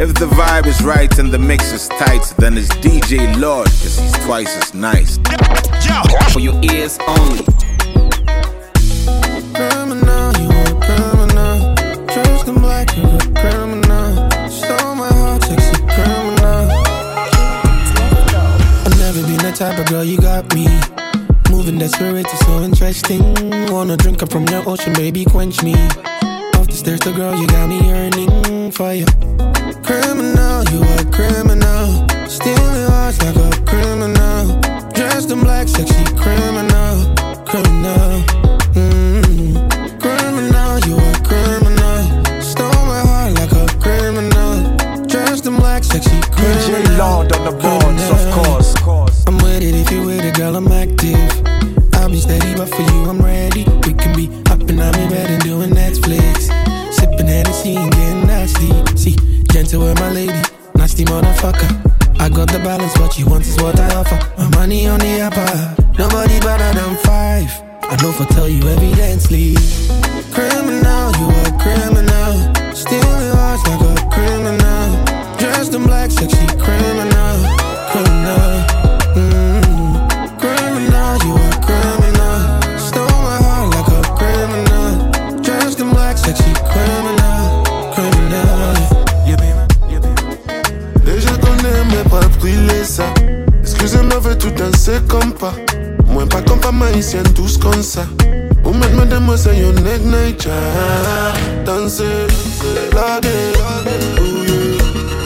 If the vibe is right and the mix is tight, then it's DJ Lord, cause he's twice as nice. For your ears only. Criminal, you a criminal. Dressed in black, you a criminal. Stole my heart, sexy criminal. I've never been the type of girl you got me. Moving desperate is so interesting. Wanna drink up from your ocean, baby, quench me. Off the stairs, the girl, you got me yearning for you. Criminal, you a criminal. Stealing hearts like a criminal. Dressed in black, sexy criminal. Criminal. Criminal, you a criminal. Stole my heart like a criminal. Dressed in black, sexy criminal. DJ Lord on the boards, of course. I'm with it if you with it, girl, I'm active. I'll be steady, but for you, I'm ready. We can be up and I'm in bed and doing Netflix. Sipping Hennessy and getting nasty. See, gentle with my lady, nasty motherfucker. I got the balance, what you want is what I offer. My money on the upper, nobody better than 5. I know for tell you evidently. Criminal, you a criminal. Stealing hearts like a criminal. Dressed in black, sexy criminal. Criminal. Criminal, you a criminal. Stole my heart like a criminal. Dressed in black, sexy criminal. Criminal. Déjà qu'on aimait pas brûler ça. Excusez-moi, veut tout danser comme pas. Moi pas comme pas maïsienne, tous comme ça. Ou maintenant de moi c'est yon egg nature. Danser, blaguer, ouye.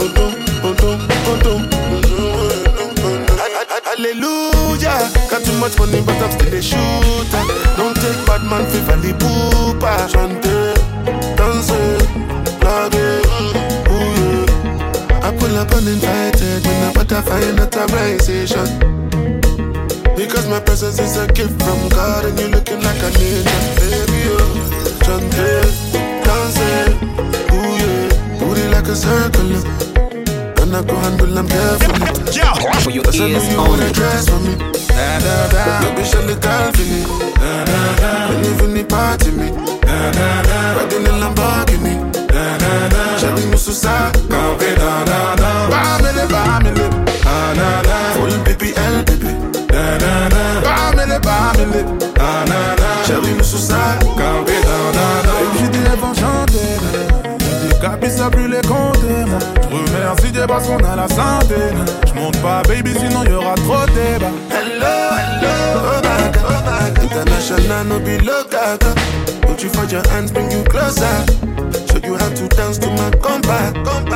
Hallelujah. Got too much money but I'm still a shooter. Don't take bad man for valley poopa. Chanter, danser, blaguer, ouye. I pull up uninvited when I butterfly in authorization. Because my presence is a gift from God and you looking like a ninja. Baby, oh, chante, dance, ooh yeah. Booty like a circle. And I go handle them carefully. For your Cause I know ears you only. wanna dress for me. Baby, show the girl for me. And even the party me. Riding in Lamborghini. Shelly Mususa. Bamele, bamele. Full BBL, baby. Bamele, bamele. Shelly Mususa. J'ai des lèvres enchantées. Des capis ça plus les compter. J'remercie Dieu parce qu'on a la santé. J'monte pas baby sinon y'aura trop de débat. Hello, hello, oh my God. International no be local. Put you for your hands, bring you closer. Show you how to dance to my combat.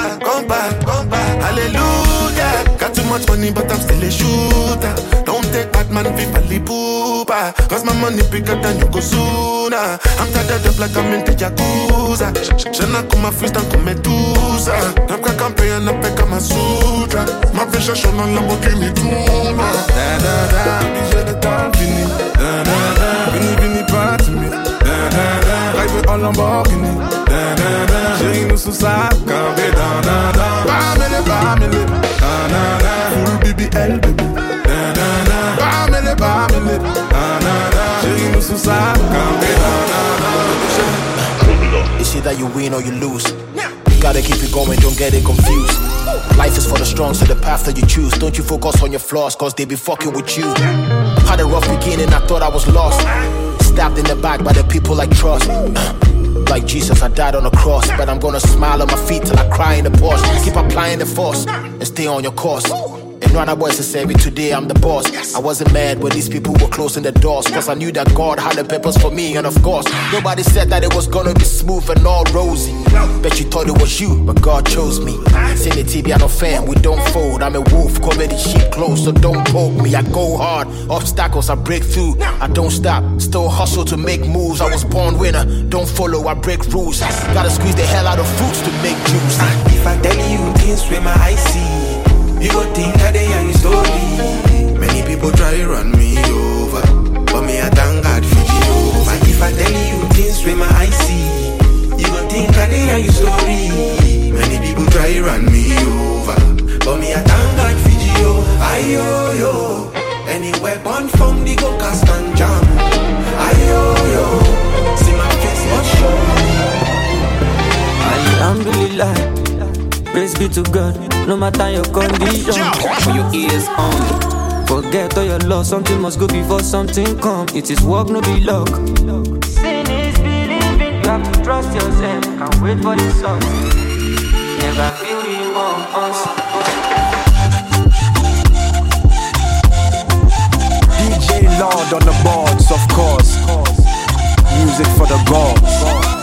Hallelujah. Got too much money but I'm still a shooter. Don't take bad man fi valley poopa. Cause my money bigger than you go sooner. I'm tired of like I'm in the Yakuza. J'en comme ma freestyle comme Medusa. Nam ka campagne na peka ma sutra. Ma vision show na Lamborghini Tuna. Baby j'ai le temps fini. Vini party me. Rêve en Lamborghini. Chérie nous sous sa campé. Bamele. Full BBL baby. Bamele. Chérie nous sous sa campé. It's either you win or you lose. You gotta keep it going, don't get it confused. Life is for the strong, so the path that you choose. Don't you focus on your flaws, cause they be fucking with you. Had a rough beginning, I thought I was lost. Stabbed in the back by the people I trust. Like Jesus, I died on the cross. But I'm gonna smile on my feet till I cry in the Porsche. Keep applying the force and stay on your course. And run boys to say me today I'm the boss. I wasn't mad when these people were closing the doors, cause I knew that God had a purpose for me. And of course, nobody said that it was gonna be smooth and all rosy. Bet you thought it was you, but God chose me. Seen the TV, I no fan, we don't fold. I'm a wolf, comedy sheep close, so don't poke me. I go hard, obstacles I break through. I don't stop, still hustle to make moves. I was born winner, don't follow, I break rules. Gotta squeeze the hell out of fruits to make juice. If I tell you things with my eyes see, you go think that they are story. Many people try run me over, but me I thank God for you. But if I tell you things with my eyes see, you go think that they are story. Many people try run me over, but me I thank God for you. Ayo, any weapon from the go cast and jam. Ayo, see my face not show. Alhamdulillah. Praise be to God, no matter your condition. For your ears only. Forget all your loss, something must go before something come. It is work, no be luck. Sin is believing, you have to trust yourself. Can't wait for the sun. Never feel the remorse. DJ Lord on the boards, of course. Music for the gods.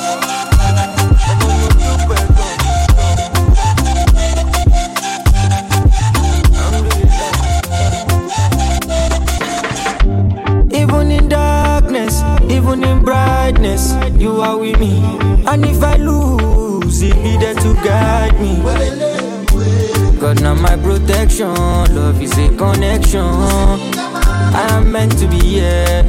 Even in darkness, even in brightness, you are with me. And if I lose, it be there to guide me. God, now my protection, love is a connection. I am meant to be here.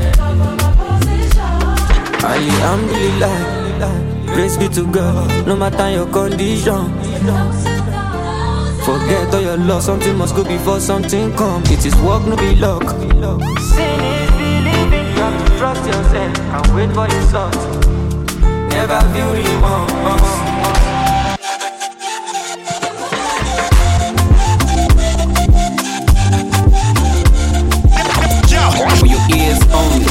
Alhamdulillah, praise be to God, no matter your condition. Forget all your loss, something must go before something come. It is work, no be luck. Sin is believing, you have to trust yourself and wait for the sun. Never feel remorse. For your ears only.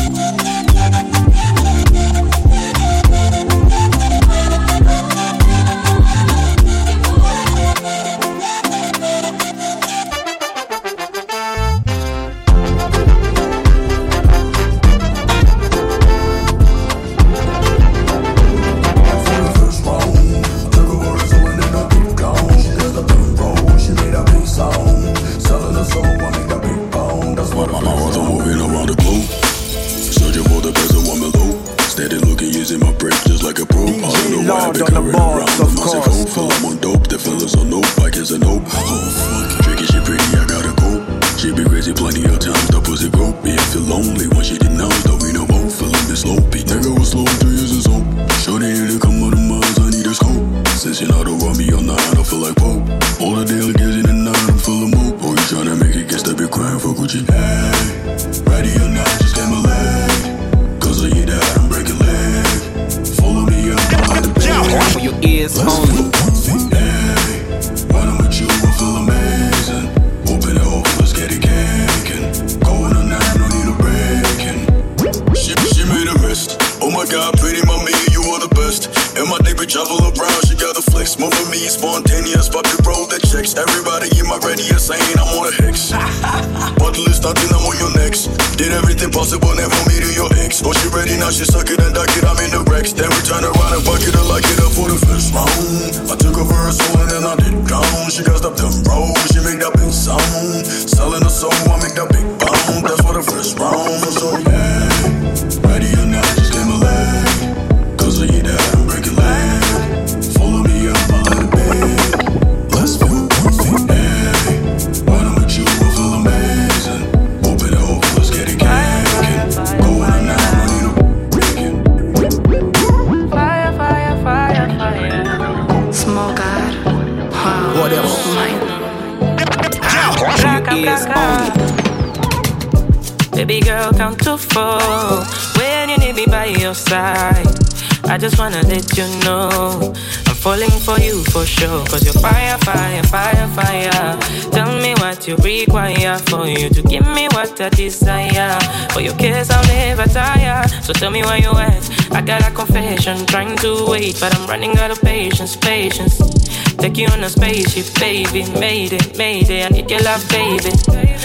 Baby girl, count to 4 when you need me by your side. I just wanna let you know I'm falling for you for sure. Cause you're fire, fire, fire, fire. Tell me what you require for you to give me what I desire. For your kiss I'll never tire. So tell me where you at. I got a confession, trying to wait, but I'm running out of patience, patience. Take you on a spaceship, baby. Made it, I need your love, baby.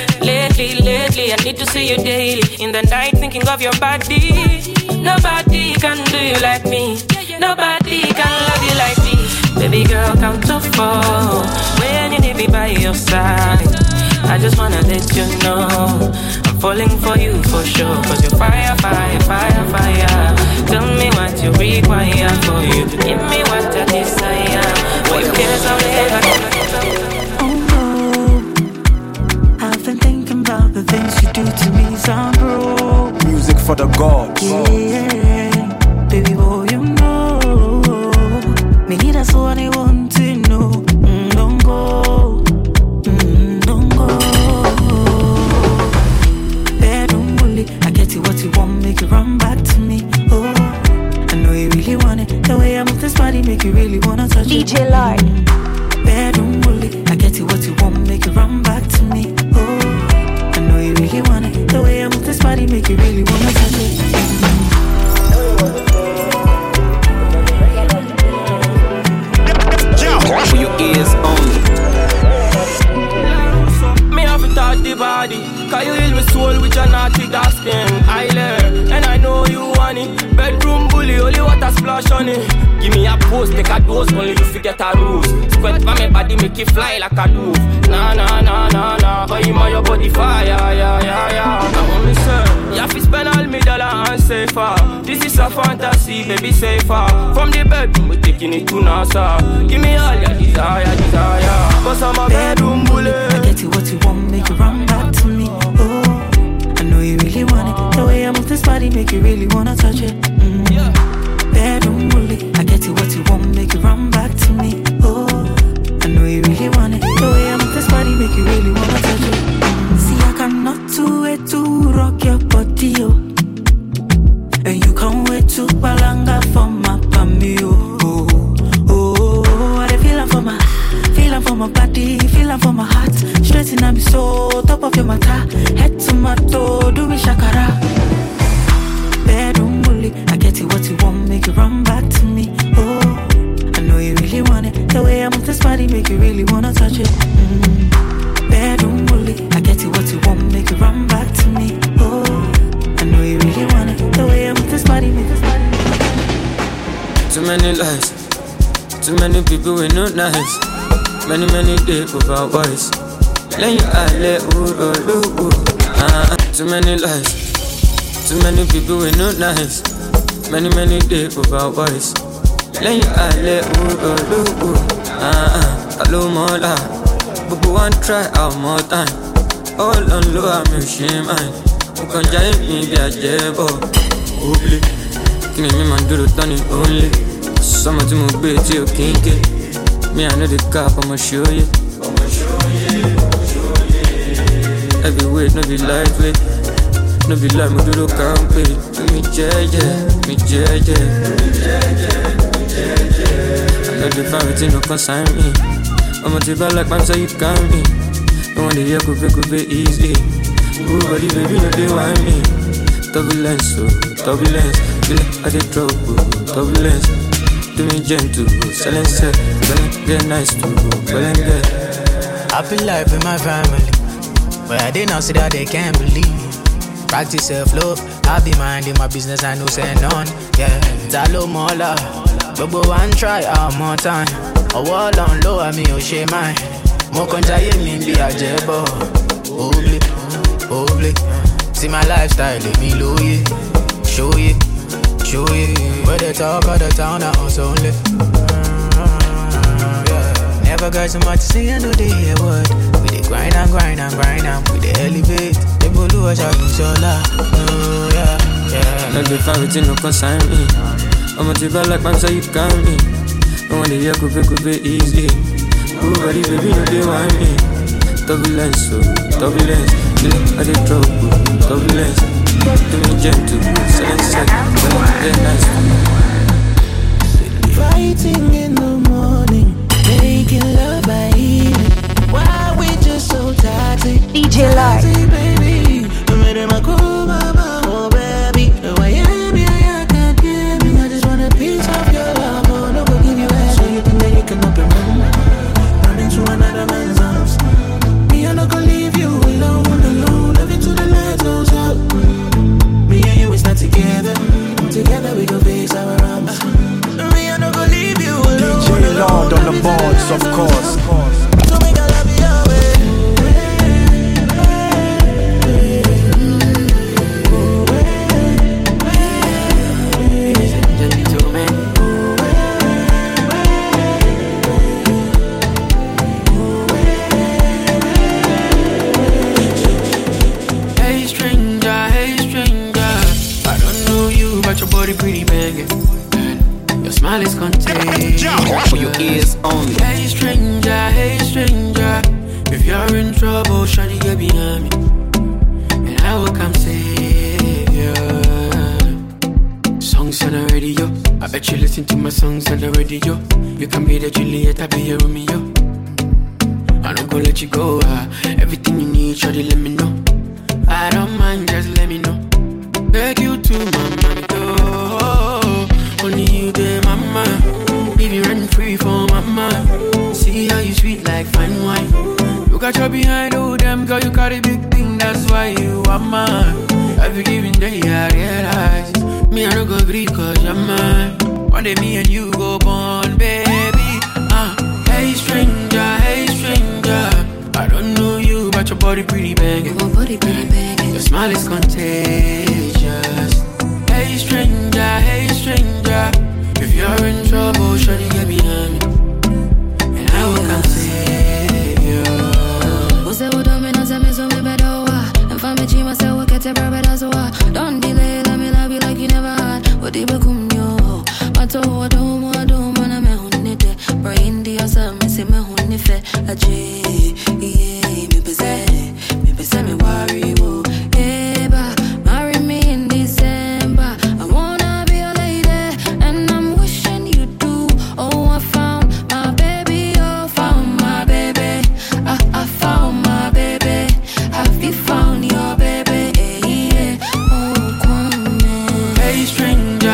Lately, I need to see you daily. In the night, thinking of your body. Nobody can do you like me. Nobody can love you like me. Baby girl, count to 4 when you need me by your side. I just wanna let you know I'm falling for you for sure. Cause you're fire, fire, fire, fire. Tell me what you require for you to give me what I desire. For your kiss I'll never get. Oh no, I've been thinking about the things you do to me, Zambro. Music for the gods. Yeah, baby boy, you know me, that's what I want to know. Don't go, don't go. Bedroom bully, I get you what you want, make you run back to me. Oh, I know you really want it. The way I move this body make you really wanna touch DJ it. Lord. bedroom bully. I get it what you want, make it run back to me. Oh, I know you really want it. The way I move this body, make you really wanna touch it. For your ears only. Me have to touch the body, cause you heal my soul with your naughty dark skin. I learn, and I know you want it. Bedroom bully, only water splash on it. Give me a post, take a dose, only you forget a rose. Squat for me body, make it fly like a dove. Nah, nah, nah, nah, nah. Cause you my your body fire, yeah, yeah, yeah. Now what me say? You have to spend all me dollar and safer. This is a fantasy, baby, safer. From the bedroom, we taking it to NASA. Give me all your desire, desire. Cause I'm a bedroom bully. I get it what you want, make it run back to me. Oh, I know you really want it. The way I move this body, make you really wanna touch it. Yeah. Bedroom bully. I get it what you want, make it run back to me. Oh, I know you really want it. The way I move this body, make you really wanna touch it. See, I cannot wait to rock your body, oh. And you can't wait to balanga for my family, oh. Oh, I feel for my body, feeling for my heart. Straight in my soul, top of your matter. Head to my toe, do me shakara. Bedroom bully, I get it what you want, make it run back to me. Oh, I know you really want it. The way I move this body, make you really wanna touch it. Bedroom bully, I get it what you want, make it run back to me. Oh, I know you really want it. The way I move this body, make this body. Too many lies, too many people we not nice. Many days without voice. Let you let too many lies, too many people we not nice. Many days without voice. Let you let hello mola, but one try out more time. All on low, I'm ashamed. Who can jive me be a jebo? Oobly, give me man do the turning only. Some of them will be to your kinky. Me, I know the cap, I'ma show you. Heavyweight, no be lightweight. No be like me do the campaign. Me jeje. I know the family no consign me. I'ma take back like so you can me. I want the year could be easy. Ooh, buddy, baby, no they want me. Turbulence, I did trouble, turbulence. Do me gentle, silence, get nice to happy life with my family, but I did not see that they can't believe. Practice self-love, I be minding my business, I know say none. Yeah, Talo Mola, but one try out more time. A wall on low, I mean, oh, shame mine. More conjure me be a jebo. Obli, see my lifestyle, let me low, yeah. Show you. Where they talk of the town, I also only. Yeah. Never got so much to say, I know they hear what. We dey grind and we dey elevate. They bolu a shot in solar. Yeah. Not the family no consign me. I'ma take back like so you can me. I want the year could be easy. Ooh, buddy, baby, no they want me. Turbulence, I did trouble, turbulence. Do me gentle, silence, get nice. Fighting in the morning, making love by evening. Why we just so toxic? DJ Lark, baby. Oh baby, why I can't give me. I just want a piece of your love. Oh, no, go give you ass. So you think that you can up and run into another man's arms. Me, I'm not gonna leave you alone. Love you to the light goes up. Together we go face our arms. Me, I'm not gonna leave you alone. DJ Lord on the boards, of course. So make I love you always. Pretty banging. Your smile is contagious. For your ears only. Hey stranger, if you're in trouble, shawty get behind me, and I will come save you. Songs on the radio, I bet you listen to my songs on the radio. You can be the Juliet, I be your Romeo. go let you go. Everything you need, shorty, let me know. I don't mind, just let me know. Beg you to my mommy, oh, only you there, mama. Leave you running free for mama. See how you sweet like fine wine. Look at your behind, oh damn girl, you got a big thing, that's why you are mine. Every given day I realize me I don't go agree cause you're mine. One day me and you go born, baby. Hey stranger, I don't know you, but your body pretty banging. Your smile is contagious. Hey stranger, if you're in trouble, shawty get behind me, and I will come save you. Você botou me nessa mesa, me perdoa. And for me, chima, say we get a brother, so don't delay, let me love you like you never had. What do you come yo? But I don't wanna me hunite. Brain the asa, me say me hunite. Aje, yeah, me pese, me worry, wo. Eba, marry me in December. I wanna be your lady, and I'm wishing you do. Oh, I found my baby, oh, found my baby. I found my baby. Have you found your baby? Yeah. Oh, come on. Hey stranger,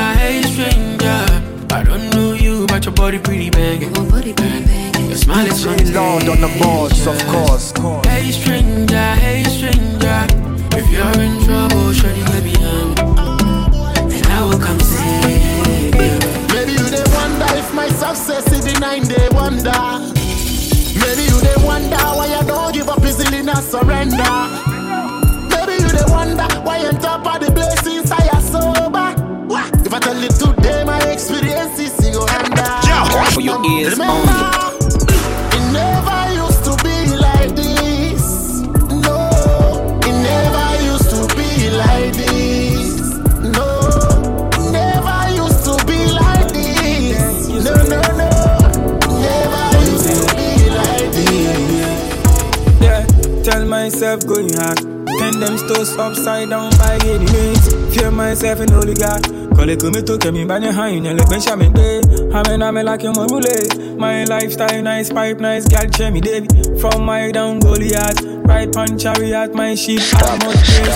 I don't know you, but your body pretty banging. Your smile is DJ Lord on the boards, of course. Hey stranger, if you're in trouble, shawty get behind me, and I will come save you. Maybe you they wonder if my success is the 9-day wonder. Maybe you they wonder why I don't give up easily, not surrender. Maybe you they wonder why I'm top of the blessings I am sober. If I tell you today my experience is you under. For your ears remember, only. it never used to be like this. No, it never used to be like this. No, never used to be like this. No, never used to be like this. Yeah, tell myself going hard. Turn them stones upside down by any means. Fear myself and holy God. Call it come to me by the hand and let me show me day. I'm like your roulette. My lifestyle nice, pipe nice, girl cheer me Davy. From my down Goliath, right pan chariot, my sheep are much praise.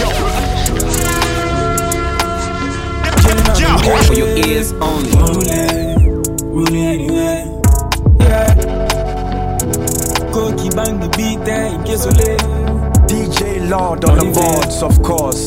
For your ears only. Roulette anyway. Yeah. Go keep bang the beat there in case you late. DJ Lord on the boards, of course.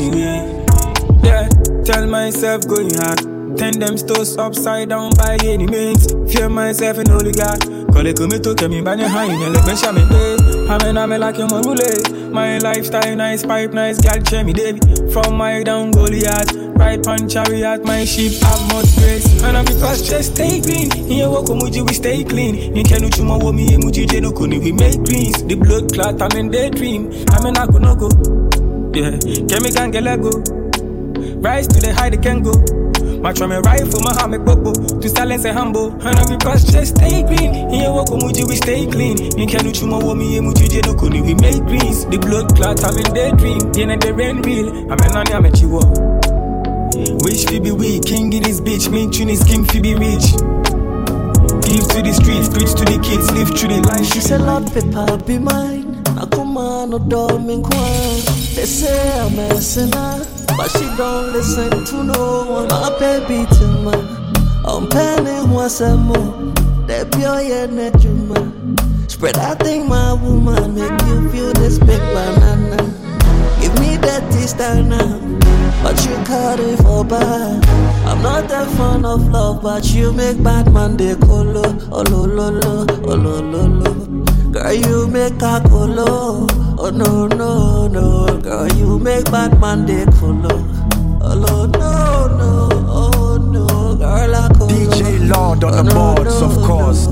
Yeah, tell myself going hard. Turn them stones upside down by any means. Fear myself and holy God. Call it come to me by the hand and let me show me day. I'm like your roulette. My lifestyle nice, pipe nice, girl cheer me Davy. From my down Goliath, right pan chariot, my sheep have much grace. And I because just stay green. Here walk muji we stay clean. You can't chuma wo me muji je no kuni we make greens. The blood clot I'm in daydream. I'm in Akunoko. Yeah, can me can get let go. Rise to the high they can go. Match on me rifle, my hammer bobo. To silence and humble. And I because just stay green. Here walk muji we stay clean. You can't chuma wo me muji je no kuni we make greens. The blood clot I'm in daydream. Yeah, the rain real. I'm in on I'm a chihuahua. Wish fi be weak, king in this bitch. Main tune is king fi be rich. Give to the streets, preach to the kids, live through the life. She said, Lord, paper be mine. I come on, no dog, me kwan. They say I'm a sinner, but she don't listen to no one. My baby to man, I'm penning once a more. They pure yeah, net you man. Spread that thing, my woman, make you feel this big banana. Give me that taste now. But you cut it for bad. I'm not that fond of love, but you make bad man de colo. Oh lo lo lo, oh lo lo lo. Girl, you make a colo. Oh no no no. Girl, you make bad man de colo. Oh lo no no, oh no. Girl, I colo. DJ Lord on the boards, of course.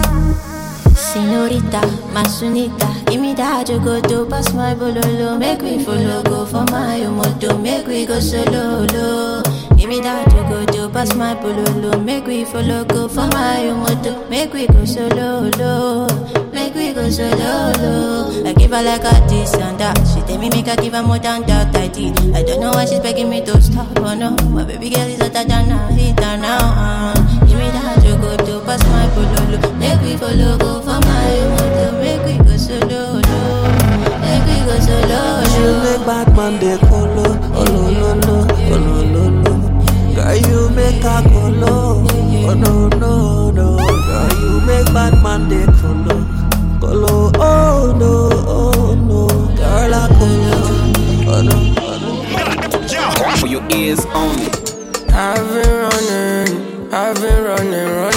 Senorita, Masunita, give me that you go to pass my bololo. Make me follow, go for my moto. Make we go solo, lo. Give me that you go to pass my bololo. Make we follow, go for my moto. Make we go solo, lo. Make we go solo, lo. I give her like a this and that. She tell me make her give her more than that I did. I don't know why she's begging me to stop, oh no. My baby girl is hotter than a heater now. Give me that you go to pass my bololo. Make we follow, go for my moto. Make we no, no. Girl, you make bad man dey colo. Colo, oh no, oh no. Girl, I colo. Oh no, oh no. For your ears only. I've been running.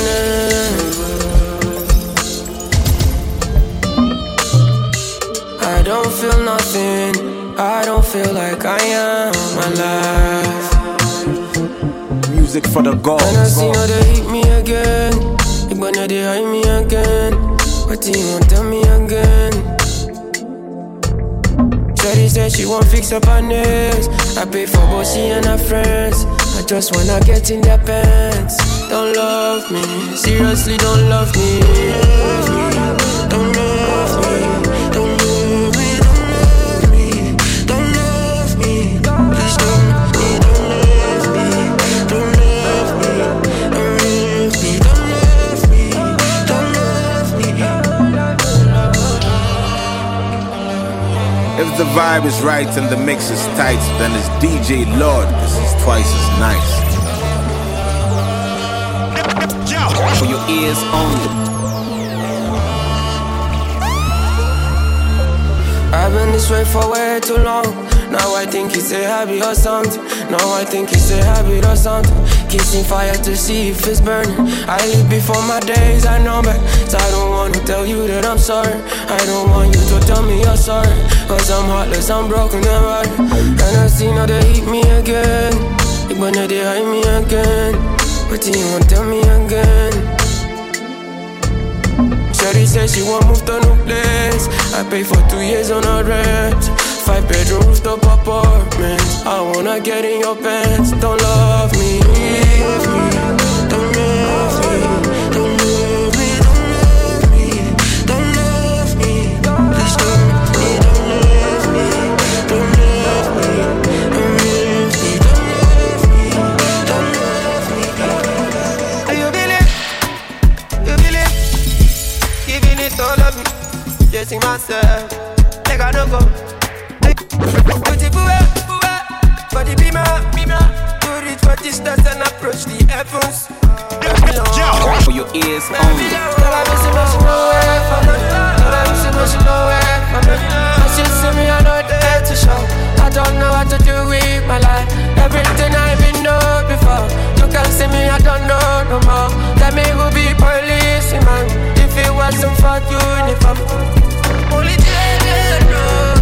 I don't feel nothing. I don't feel like I am alive. Music for the gods. And I see how they hit me again. Like when they hide me again. What do you want tell me again? Shawty said she won't fix up her nails. I pay for both she and her friends. I just wanna get in their pants. Don't love me, seriously don't love me. Don't love me, don't love me, don't love me, don't love me. Please don't love me, don't love me, don't love me, don't love me, don't love me, don't love me. If the vibe is right and the mix is tight, then it's DJ Lord, cause he's twice as nice. For your ears only. I've been this way for way too long. Now I think it's a habit or something. Now I think it's a habit or something. Kissing fire to see if it's burning. I live before my days, I know back. So I don't want to tell you that I'm sorry. I don't want you to tell me you're sorry. Cause I'm heartless, I'm broken and rotten. And I see now they hit me again. Like when they hide me again. What do you want tell me again? Shawty said she won't move to no place. I pay for 2 years on her rent. 5-bedroom rooftop apartment. I wanna get in your pants. Don't love me, don't love me, don't love me, don't love me, don't love me. Please don't love me, don't love me, don't love me, don't love me, don't love me, don't love me. You believe, giving it all of me, chasing myself, like I don't go. Beautiful, body be my, to reach for distance and approach the heavens. For your ears only. As you see me, I know the head to show. I don't know what to do with my life. Everything I've been know before. You can see me, I don't know no more. Tell me who be police, man. If it wasn't for uniform. Only they know.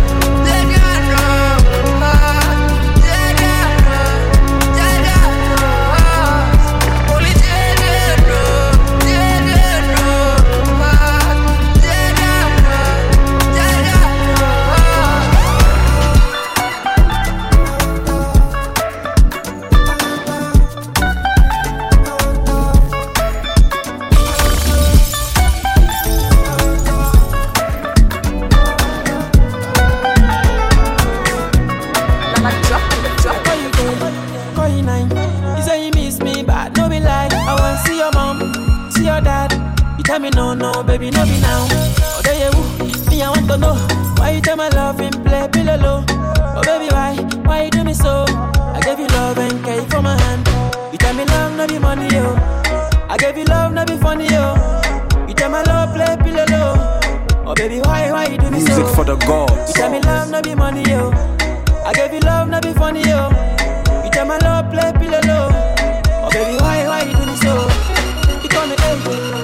Tell me no, baby, no be now. Oh, there you, me, I want to know why you tell my love and play below low. Oh, baby, why you do me so? I gave you love and care for my hand. You tell me love, no be money, yo. I gave you love, no be funny, yo. You tell my love, play below low. Oh, baby, why you do me so? Music for the gods. You tell me love, no be money, yo. I gave you love, no be funny, yo. You tell my love, play below low. Oh, baby, why you do me so? You call me baby.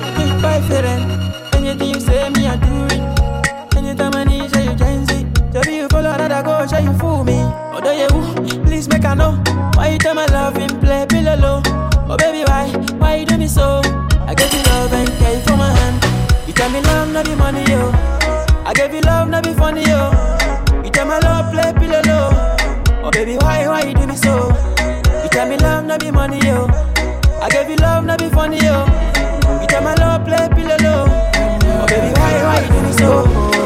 Anything you say, me, I do it. Anytime I need you, you can see. So be you follow that I go, show you fool me. Although you, please make I know why you tell my love and play below low. Oh baby, why you do me so? I gave you love and care for my hand. You tell me love, no be money, yo. I gave you love, no be funny, yo. You tell my love, play below low. Oh baby, why you do me so? You tell me love, no be money, yo. I gave you love, no be funny, yo. You tell my love, play below low. Oh baby, why you do me so?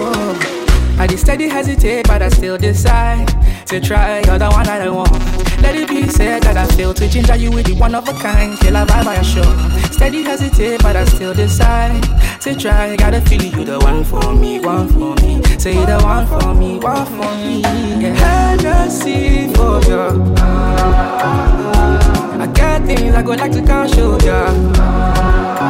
I just steady hesitate, but I still decide to try. You're the one that I want. Let it be said that I feel to ginger you with the one of a kind. Feel a vibe, I assure. Steady hesitate, but I still decide to try. Got a feeling you the one for me, one for me. Say you the one for me, one for me. Yeah. Hennessy for you. I got things I go like to come show ya.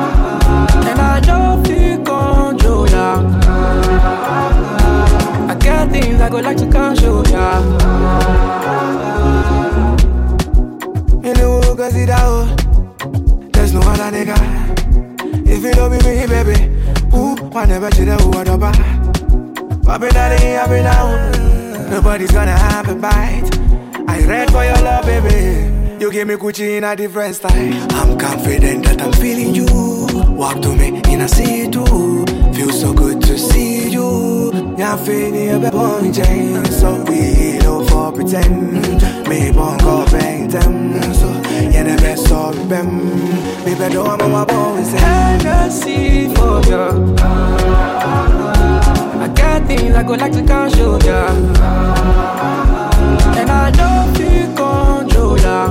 Whenever you do what about I've been down. Nobody's gonna have a bite. I read for your love, baby. You give me Gucci in a different style. I'm confident that I'm feeling you. Walk to me in a see too. Feels so good to see you. You're feeling a bit of change. So we don't for pretend. Me won't go bang them. So you're the best of them. Baby, don't know what boys say. Hennessy for you. I got things I go like to control ya. And I know you control ya.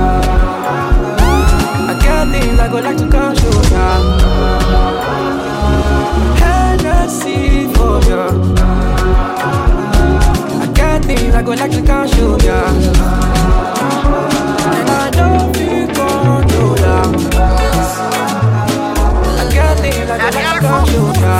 I got things I go like to control ya. Hennessy for ya. I got things I go like to control ya. And I know you control ya. I got things I go like to control ya.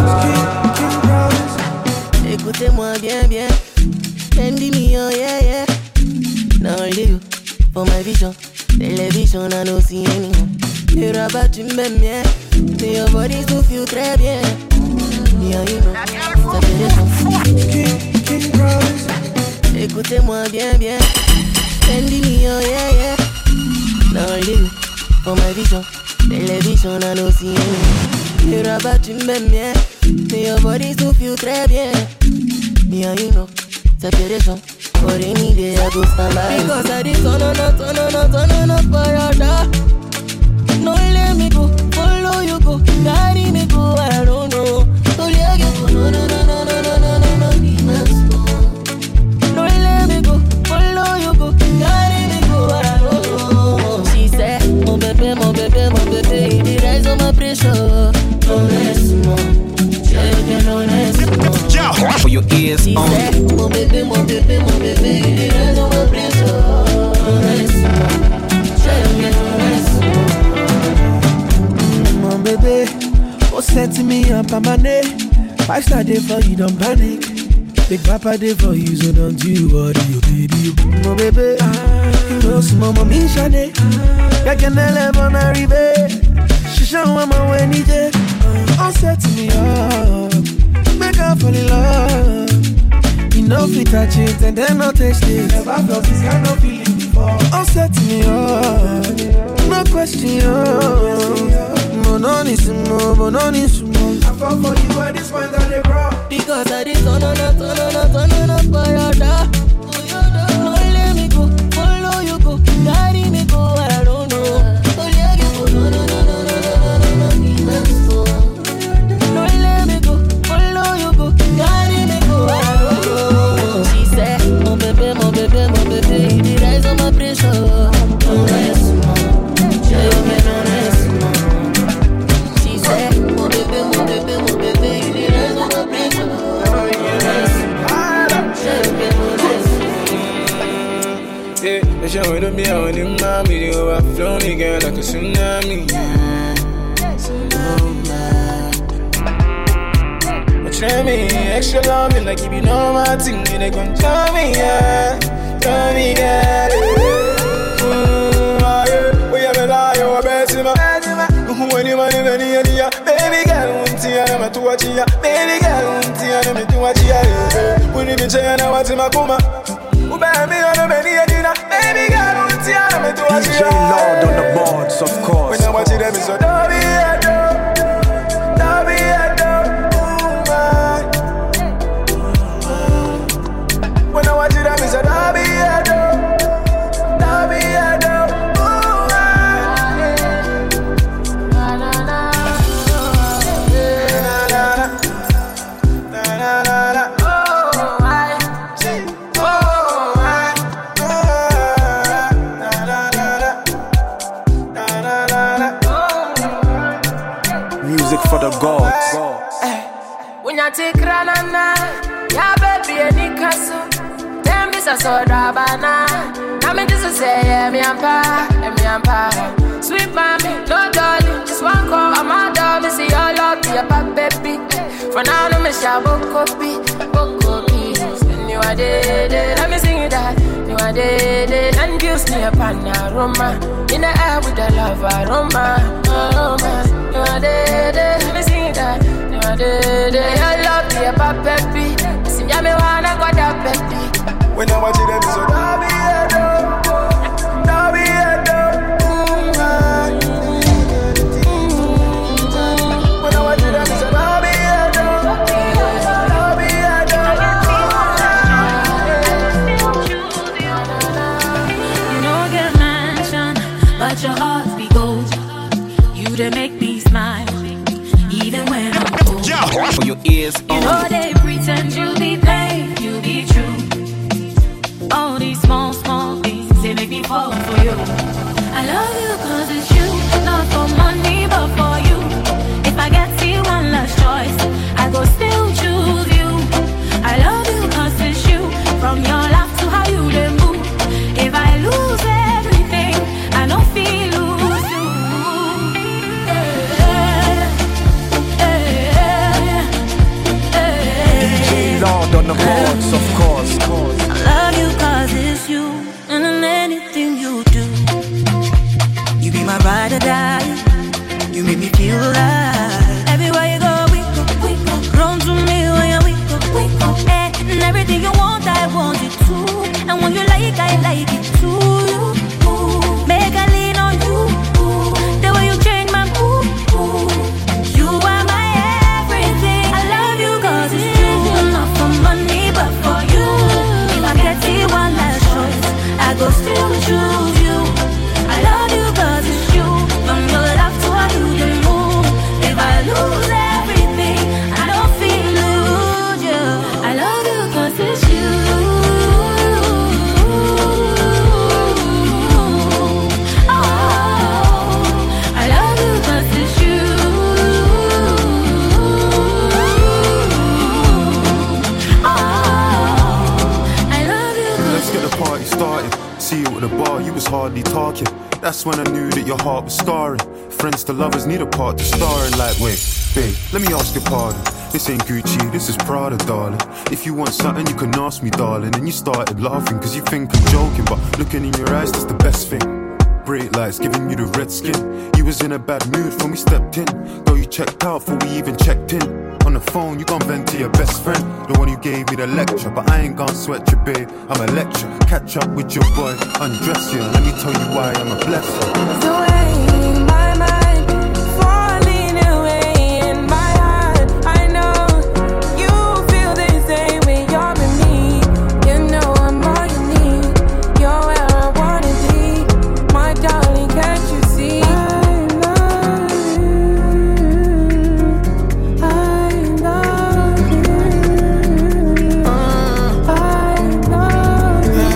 Écoutez-moi bien, bien. Fendi me, oh yeah, yeah. Now I live for my vision. Television, I don't see anyone. You rabat, tu m'aimes bien. Mais your body to feel très bien. Yeah, you know, ça fait des sons. Écoutez-moi bien, bien. Fendi me, oh yeah, yeah. Now I live for my vision. Television, I don't see anyone. You rabat, tu m'aimes bien. Mais your body to feel très bien. Yeah, you know, ça fait des sons. For any day I go stand by. Because I did turn on up for your door. No let me go, follow you go. Carry me go, I don't know. So let you go, no, no let me go, follow you go. Carry me go, I don't know. She said, mon bébé, il rise on my pressure. Honest-moi, je viens honnête-moi. For your ears on. Mon bébé, il rise on my pressure. Honest-moi, je viens honnête-moi. Mon bébé, oh set me up on my neck. 5-star day for you, don't panic. Big papa day for you, so don't you worry, baby. Mon bébé, you know some mama me shane. Y'a qu'un élève en arrivé. Chicha maman when he did. Oh set me up, make her fall in love. You know if we touch it and then no taste it. Never felt this kind of feeling before. Oh set me up, no question. Bononissimo. I fall for you at this point that they brought. Because I did turn on up for your door. No let me go, follow you go. Carry me go, I don't know. So let you go, no let me go, follow you go. Carry me go, I don't know. She said, mon bébé, il rise on my pressure. Honest-moi, je viens honnête-moi. She said, mon bébé, il rise on my pressure. Yeah, the show with me on the mommy, they overflow me, girl, like a tsunami. But try me, extra love me, like if you know my thing, they gon' tell me, yeah. Tell me, yeah. We have a lie, you're a best in my when you want to baby girl, won't see I'm a tuachia. Baby girl, won't see I'm a tuachia. When you say I what's in my coma. Baby girl, won't see I'm a tuachia. DJ Lord on the boards, of course. When I watch it, I'm so Dobby. When I watch it, I'm so Dobby. For the gods. When you take ranana, ya baby any castle. Them this a soda banana. Now me just say me ampa. Sweet mommy, no darling, just one call. I'm a dog, me see your love, be a pop baby. For now no me shall bokopi. And you are dead, let me sing you that. You are dead, and gives me a panorama. In the air with the love aroma. You are dead, let me sing that. You are When I watch it, them so Dobby Edo. When I watch it, them so Dobby Edo. You know get a mansion, but your heart be gold. You to make me smile, even when I'm cold. For your ears You know they pretend you be paid, you be true. All these small, small things, they make me fall for you. I love you cause it's you, not for money but for you. If I get to one last choice, I go still choose you. I love you cause it's you, from your laugh to how you then move. If I lose everything, I don't feel lose you. DJ Lord on the boards, of course. I love you cause it's you, and in anything you do. You be my ride or die, you make me feel alive. Everywhere you go, we go. Run to me when we go. And everything you want, I want it too. And when you like, I like it too. Make a lean on you, the way you change my mood. You are my everything. I love you cause it's you, not for money but for you. If I get to one last choice, I go still choose you. I love you cause it's you, from your love to how you can move. If I lose everything, I don't feel lose you. I love you cause it's you. I love you cause it's you. I love you cause Let's get the party started. See you at the bar, you was hardly talking. That's when I knew that your heart was scarring. Friends to lovers need a part to star in. Like, wait, babe, let me ask your pardon. This ain't Gucci, this is Prada, darling. If you want something, you can ask me, darling. And you started laughing, cause you think I'm joking. But looking in your eyes, that's the best thing. Bright lights giving you the red skin. You was in a bad mood when we stepped in. Though you checked out before we even checked in. On the phone, you gon' vent to your best friend, the one who gave me the lecture. But I ain't gon' sweat you, babe, I'm a lecture. Catch up with your boy, undress you. Let me tell you why I'm a blessing. The way in my mind, falling away in my heart. I know you feel the same way you're with me. You know I'm all you need. You're where I wanna be. My darling, can't you see? I love you. I love you. I love you.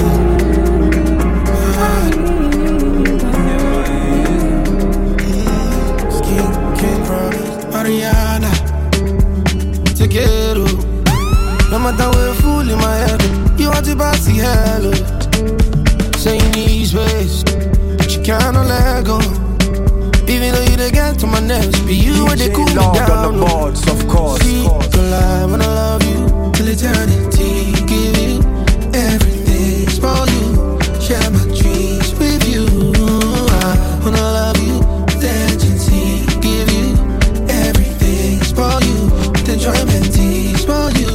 King Promise, Ariana, take it all. No matter where fool in my head, you want to pass the hello. Saying these ways, but you cannot let go. Even though you get to my nerves, be you when they cool me Lord down. on the boards, of course. See, don't lie when I love you till eternity. Give you everything, spoil you, share my dreams with you. I wanna love you with urgency. Give you everything, spoil you with enjoyment, spoil you.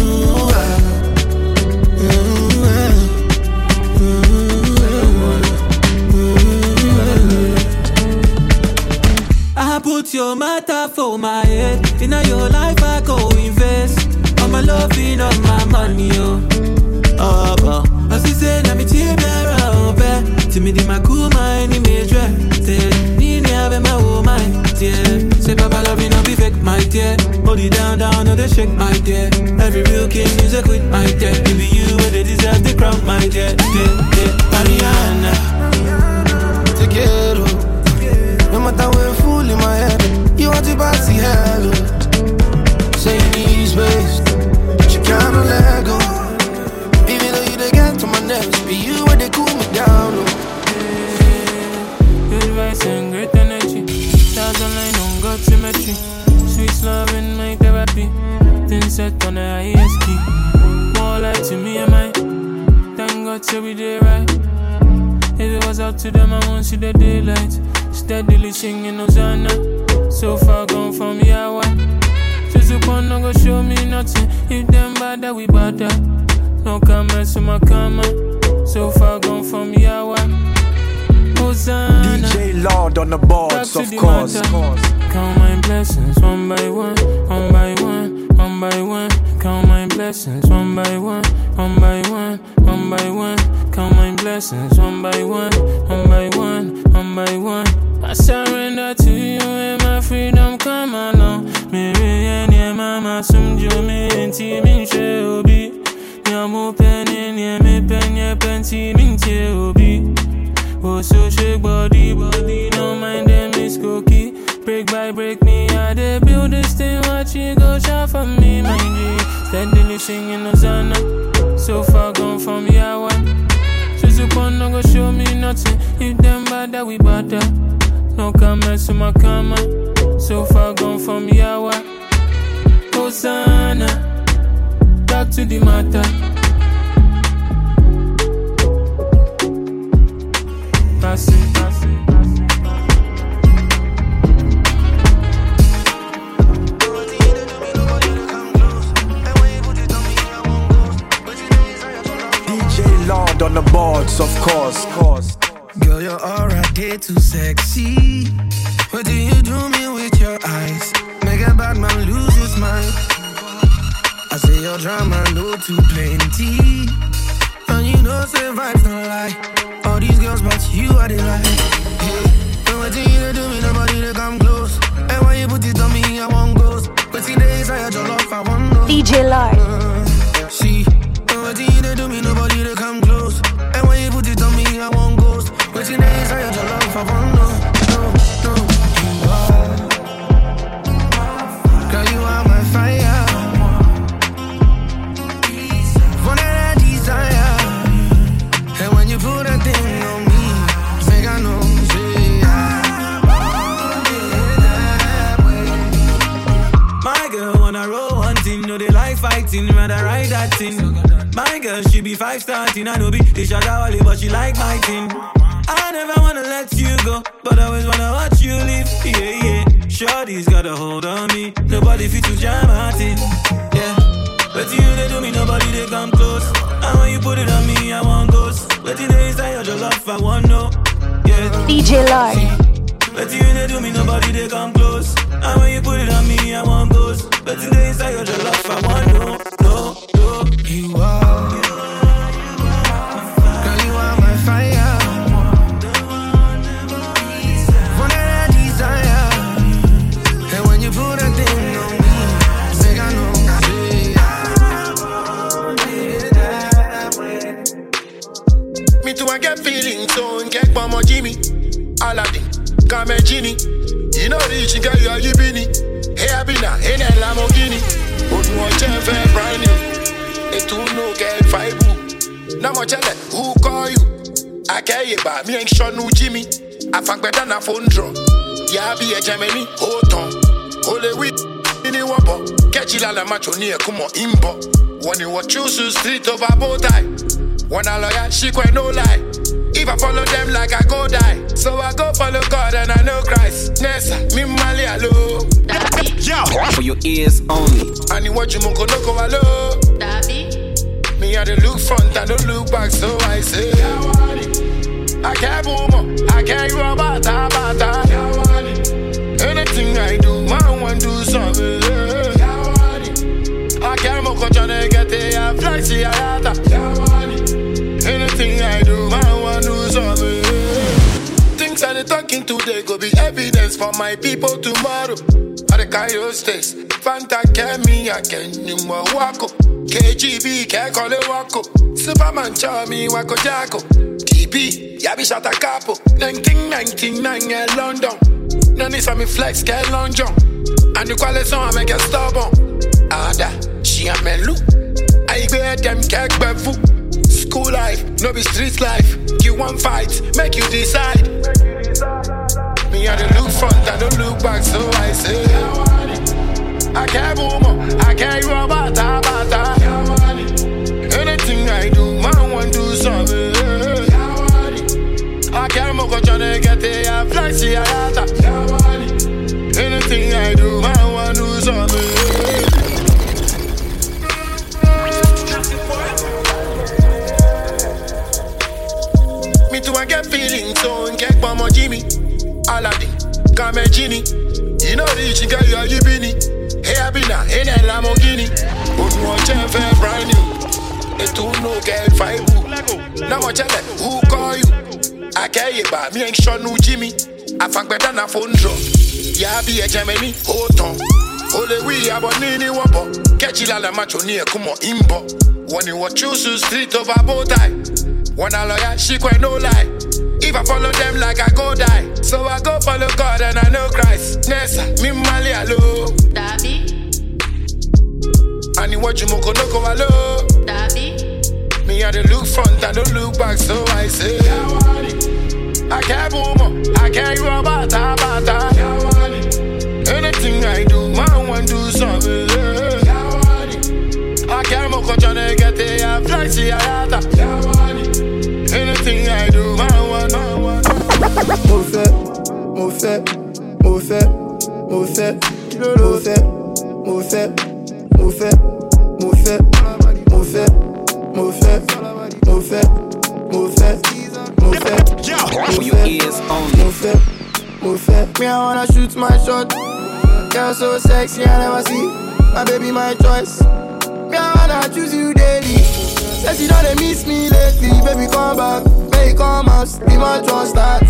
I put your matter for my head. In your life I go invest. All my love in all my money, oh. As you say, let me tear me around, to me, the Makuma, any major. Say, Nini, have my whole mind, yeah. Say, Papa, love you, no be fake, my dear. Hold it down, down, no, they shake, my dear. Every real king is a queen, my dear. It be you, where they deserve the crown, my dear. Yeah, Ariana, take it all. No matter where fool in my head, you want to pass the hello. Saying these ways, but you cannot let go. Even though you they get to my nerves, be you when they cool me down. Good vibes and great energy. Stars online on God symmetry. Sweet love in my therapy. Things set on the highest key. More light to me and mine. Thank God say we did right. If it was up to them, I won't see the daylight. Steadily singing Hosanna. So far gone from Yahweh. Just upon no go show me nothing. If them bad that we bad that. No come come mess with my karma. So far gone from Yawa. Hosanna. DJ Lord on the boards, of course. Count my blessings one by one, one by one, one by one. Count my blessings one by one, one by one, one by one. Count my blessings one by one, one by one, one by one. I surrender to you and my freedom come along. Maybe any mama sum jo me enti min she obi. Nyamo penny nye me penny penti min che obi. Oh so shake body, no mind them is cookie. Break by break me, I dey build this thing. Watch you go shot for me, my G. Steadily singing Hosanna. So far gone from Yawa. Suzupan no go show me nothing. If them bad that we bad. No come mess with my karma. So far gone from Yawa. Hosanna. Back to the matter. Pass it. Lord on the boards, of course. Girl, your aura get too sexy. What do you do me with your eyes? Make a bad man lose his mind. I say your drama no too plenty. And you know say vibes don't lie. All these girls but you are the light. Yeah. And what do you do me? Nobody to come close. And why you put it on me? I want ghost. But see the inside your love, I want no. DJ Lord. See. What you do me, nobody to come close. And when you put it on me, I won't ghost. But you know inside your love, I won't know. No, you are. Girl, you are my fire. One that I desire. And when you put that thing on me, make I know, my girl wanna roll one thing, no they like fighting, rather ride that thing. My girl, she be 5-star teen, I know be the Shagawali, but she like my thing. I never wanna let you go, but I always wanna watch you leave. Yeah. Shorty's got a hold on me, nobody fit to jam at it. Yeah, but you they do me, nobody they come close. And when you put it on me, I want ghost. But you they inside your love, I want no. Yeah, DJ Lord. But you they do me, nobody they come close. And when you put it on me, I want ghost. But you they inside your love, I want no. You are. Girl, you are my fire. One that I desire. And when you put that thing on me, make I know. Me too, I get feeling so get by my Jimmy. Aladdin, come and Genie. You know this, you got your Yibini. Hey, I be now, hey, that Lamborghini. But you want to fair brand new. It too no get five. Now my channel, who call you? I care you about me ain't sure no Jimmy. I fuck better than a phone draw. Yeah, be a Germany, hold on. Holy week, in the wapper. Catch it on the macho near, come on, imbo. When you watch you to street over bow tie. When I lawyer, she quite no lie. If I follow them like I go die. So I go follow God and I know Christ. Nessa, me mali alo. Yo, for your ears only. And you watch you moko no go alo. Me I dey look front and don't look back, so I say I can't boom, I can't rob bata. Anything I do, man want do something. I can't moko tryna get it, I fly see ayata. Anything I do, man want do something. Things I dey talking today go be evidence for my people tomorrow. At the Cairo States, Fanta Kemi, I can't nimwa wako. KGB, can't call it wako. Superman, Charmy, wako jako. TB, yabi shata capo. 1999 in London. None is me flex, get long jump. And you call it song, I make it stubborn. Ada, she a melu. I bear them cake befu. School life, no be street life. You want fight, make you decide. Me I don't look front, I don't look back, so I say I can't boom, I can't rob bata. Anything I do, man want do something. I can't moko tryna get it, I fly see ayata. Anything I do, man want do something. Aladdin, come a genie. You know reaching girl you are you bini. Hey Abina, hey na Lamborghini. But watch and fair brand new. It don't no girl five boo. Now watch out who call you? I care you but me ain't sure no Jimmy. I think better na phone draw. Yeah be a Germany, hold on. Ole we abonini wapo. Catch la macho near come on imbo. When you watch you street over bow tie. When I lawyer, she quite no lie. If I follow them like I go die. So I go follow God and I know Christ. Nessa, me mali alo. Dabi. And you watch you moko no go alo. Dabi. Me I don't look front, I don't look back, so I say I can't boom, I can't go bata. Anything I do, man want do something. I can't moko tryna get it, I fly see ayata. Anything I do, man want. For your ears only. Me I wanna shoot my shot. Girl so sexy I never see. My baby my choice. Me I wanna choose you daily. Says you don't miss me lately. Baby come back, baby come out. Be my trust start.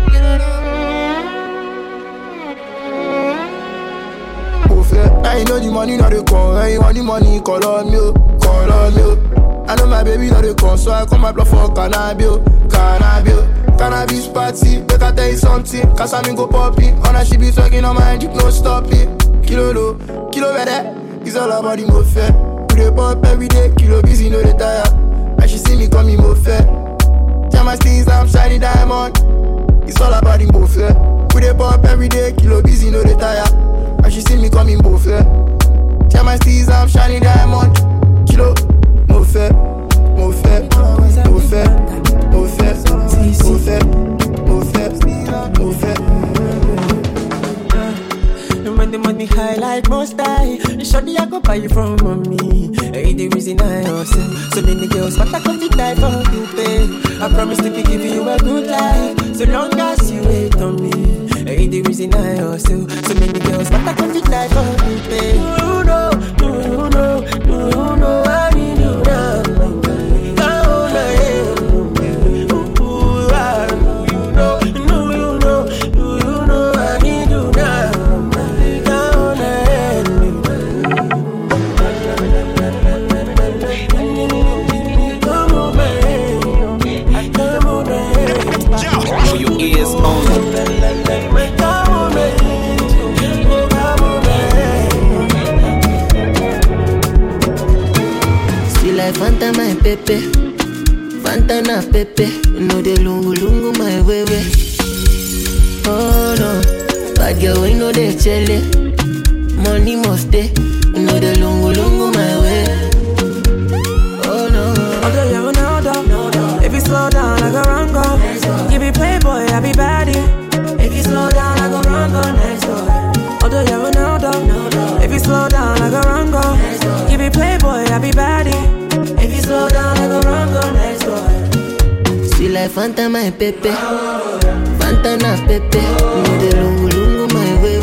Now you know the money not the call. When you want the money, call on me, call on me. I know my baby not the call, so I come my block for cannabis. Cannabis party, make I tell you something. Cause I'm go popping, on a she be talking on my dick, no stopping. Kilo low, kilo better, it's all about the more fair. We dey pop every day, kilo busy, no retire. And she see me coming more fair. Tell my steez, I'm shining diamond. It's all about the more fair. We dey pop every day, kilo busy, no retire. And she see me coming more fair. Tell my steez, I'm shining diamond. Kilo, more fair, more fair, more fair, more fair, more fair, more fair, more fair. When the money high like most high, shorty I go buy you from mommy. Ain't the reason I hustle. So many girls, but I come to die for you, babe. I promise to be giving you a good life, so long as you wait on me. Ain't the reason I hustle. So many girls, but I come to die for you, babe. You know, I need you now. Fanta my pepe, Fanta na pepe. No de lungu my way. Oh no, bad girl we know they chele. Money must stay. No de lungu my way. Oh no. Although you know, if you slow down I go run go. Give me playboy, I be baddie. If you slow down I go run go next door. Although you know, if you slow down I go run go. Give me playboy, I be baddie. If you slow down, I go run, go next door. Sweet like Fanta, my pepe. Fanta na pepe. No de lungu my way.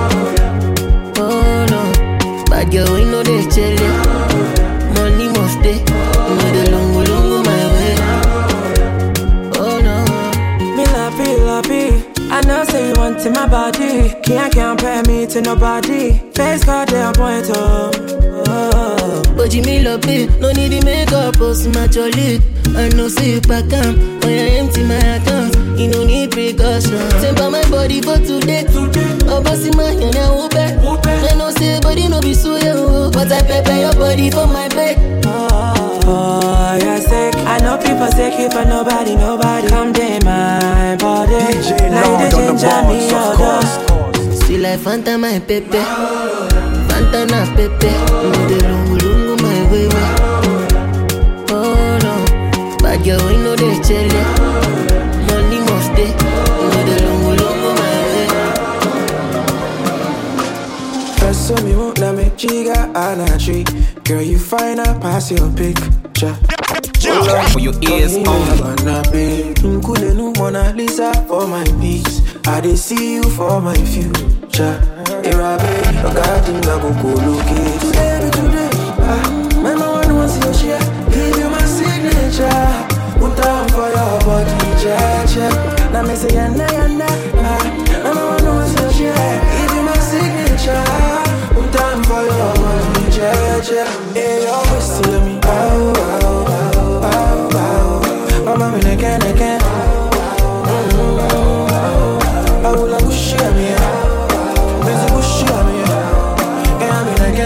Oh no, bad girl we know they chele. Money must stay. No de lungu my way. Oh no. Me lappy. I know say you want in my body. Can't compare me to nobody. Face card they on point But you me love it, no need the makeup, post my jolly. I know see you back up, when I empty my account, you no need precaution. Temper my body for today. Oh, bossy man, you know bet. I know say body no be so yo, but I prepare your body for my bed. Oh, you're sick. I know people sick here for nobody. Come day my body. Now you ginger me all. Sweet like Fanta, my pepe. Fanta na pepe. No de lungu my way. Oh no, bad girl we know they chele. Money must stay. No de lungu my way. First so me won't let me chiga and a tree. Girl you fine up pass your picture. For your ears only. Nkule nu Mona Lisa for my peace. I did see you for my future. Here I be, no garden, I go locate. Today, my mama wants your share. Give you my signature. Put down for your body, check. Now me say, yana. My mama wants your share. Give you my signature. Put down for your body, check. Hey, you always see me. Bow. Mama, me again. I will like push me, busy push me, again.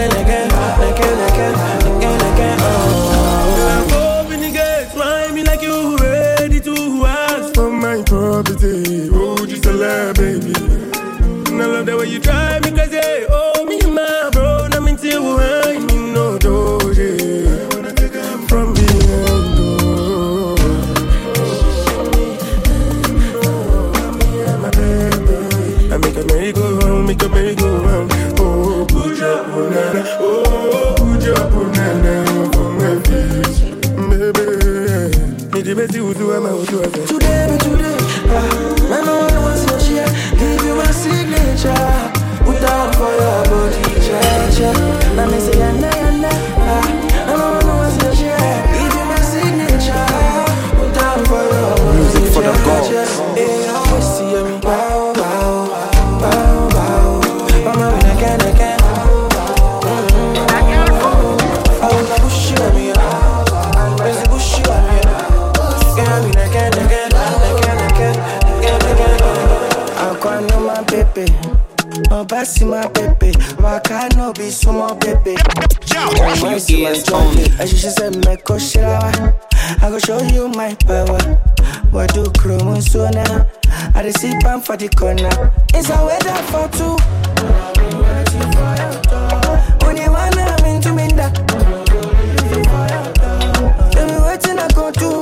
I'm open the gates, rhyme me like you ready to ask for my property. Oh, just a lie, baby. And I love the way you drive me crazy. Oh, me and my bro, I'm into you, I mean no doje. From the end. Make a merry-go-round. Oh, put your banana for my feet. Baby, me the best you do, I'm out to it. Today, my mama wants your share. Give you my signature. Put down for your body, check. Now me say, yana. My mama wants your share. Give you my signature. Put down for your body, music for the gods. Hey, I always see me. Mama, when I can. I will like push you on me. Busy push you on me. Again. I can't know my baby. Oh, Bassi, my baby. Why can't no be so my baby? Your ears only. As she said, make a shower. I go show you my power. What do chrome so now? I receive pan for the corner. It's a weather for two. Only one I'm into me that. Tell me waiting I go do.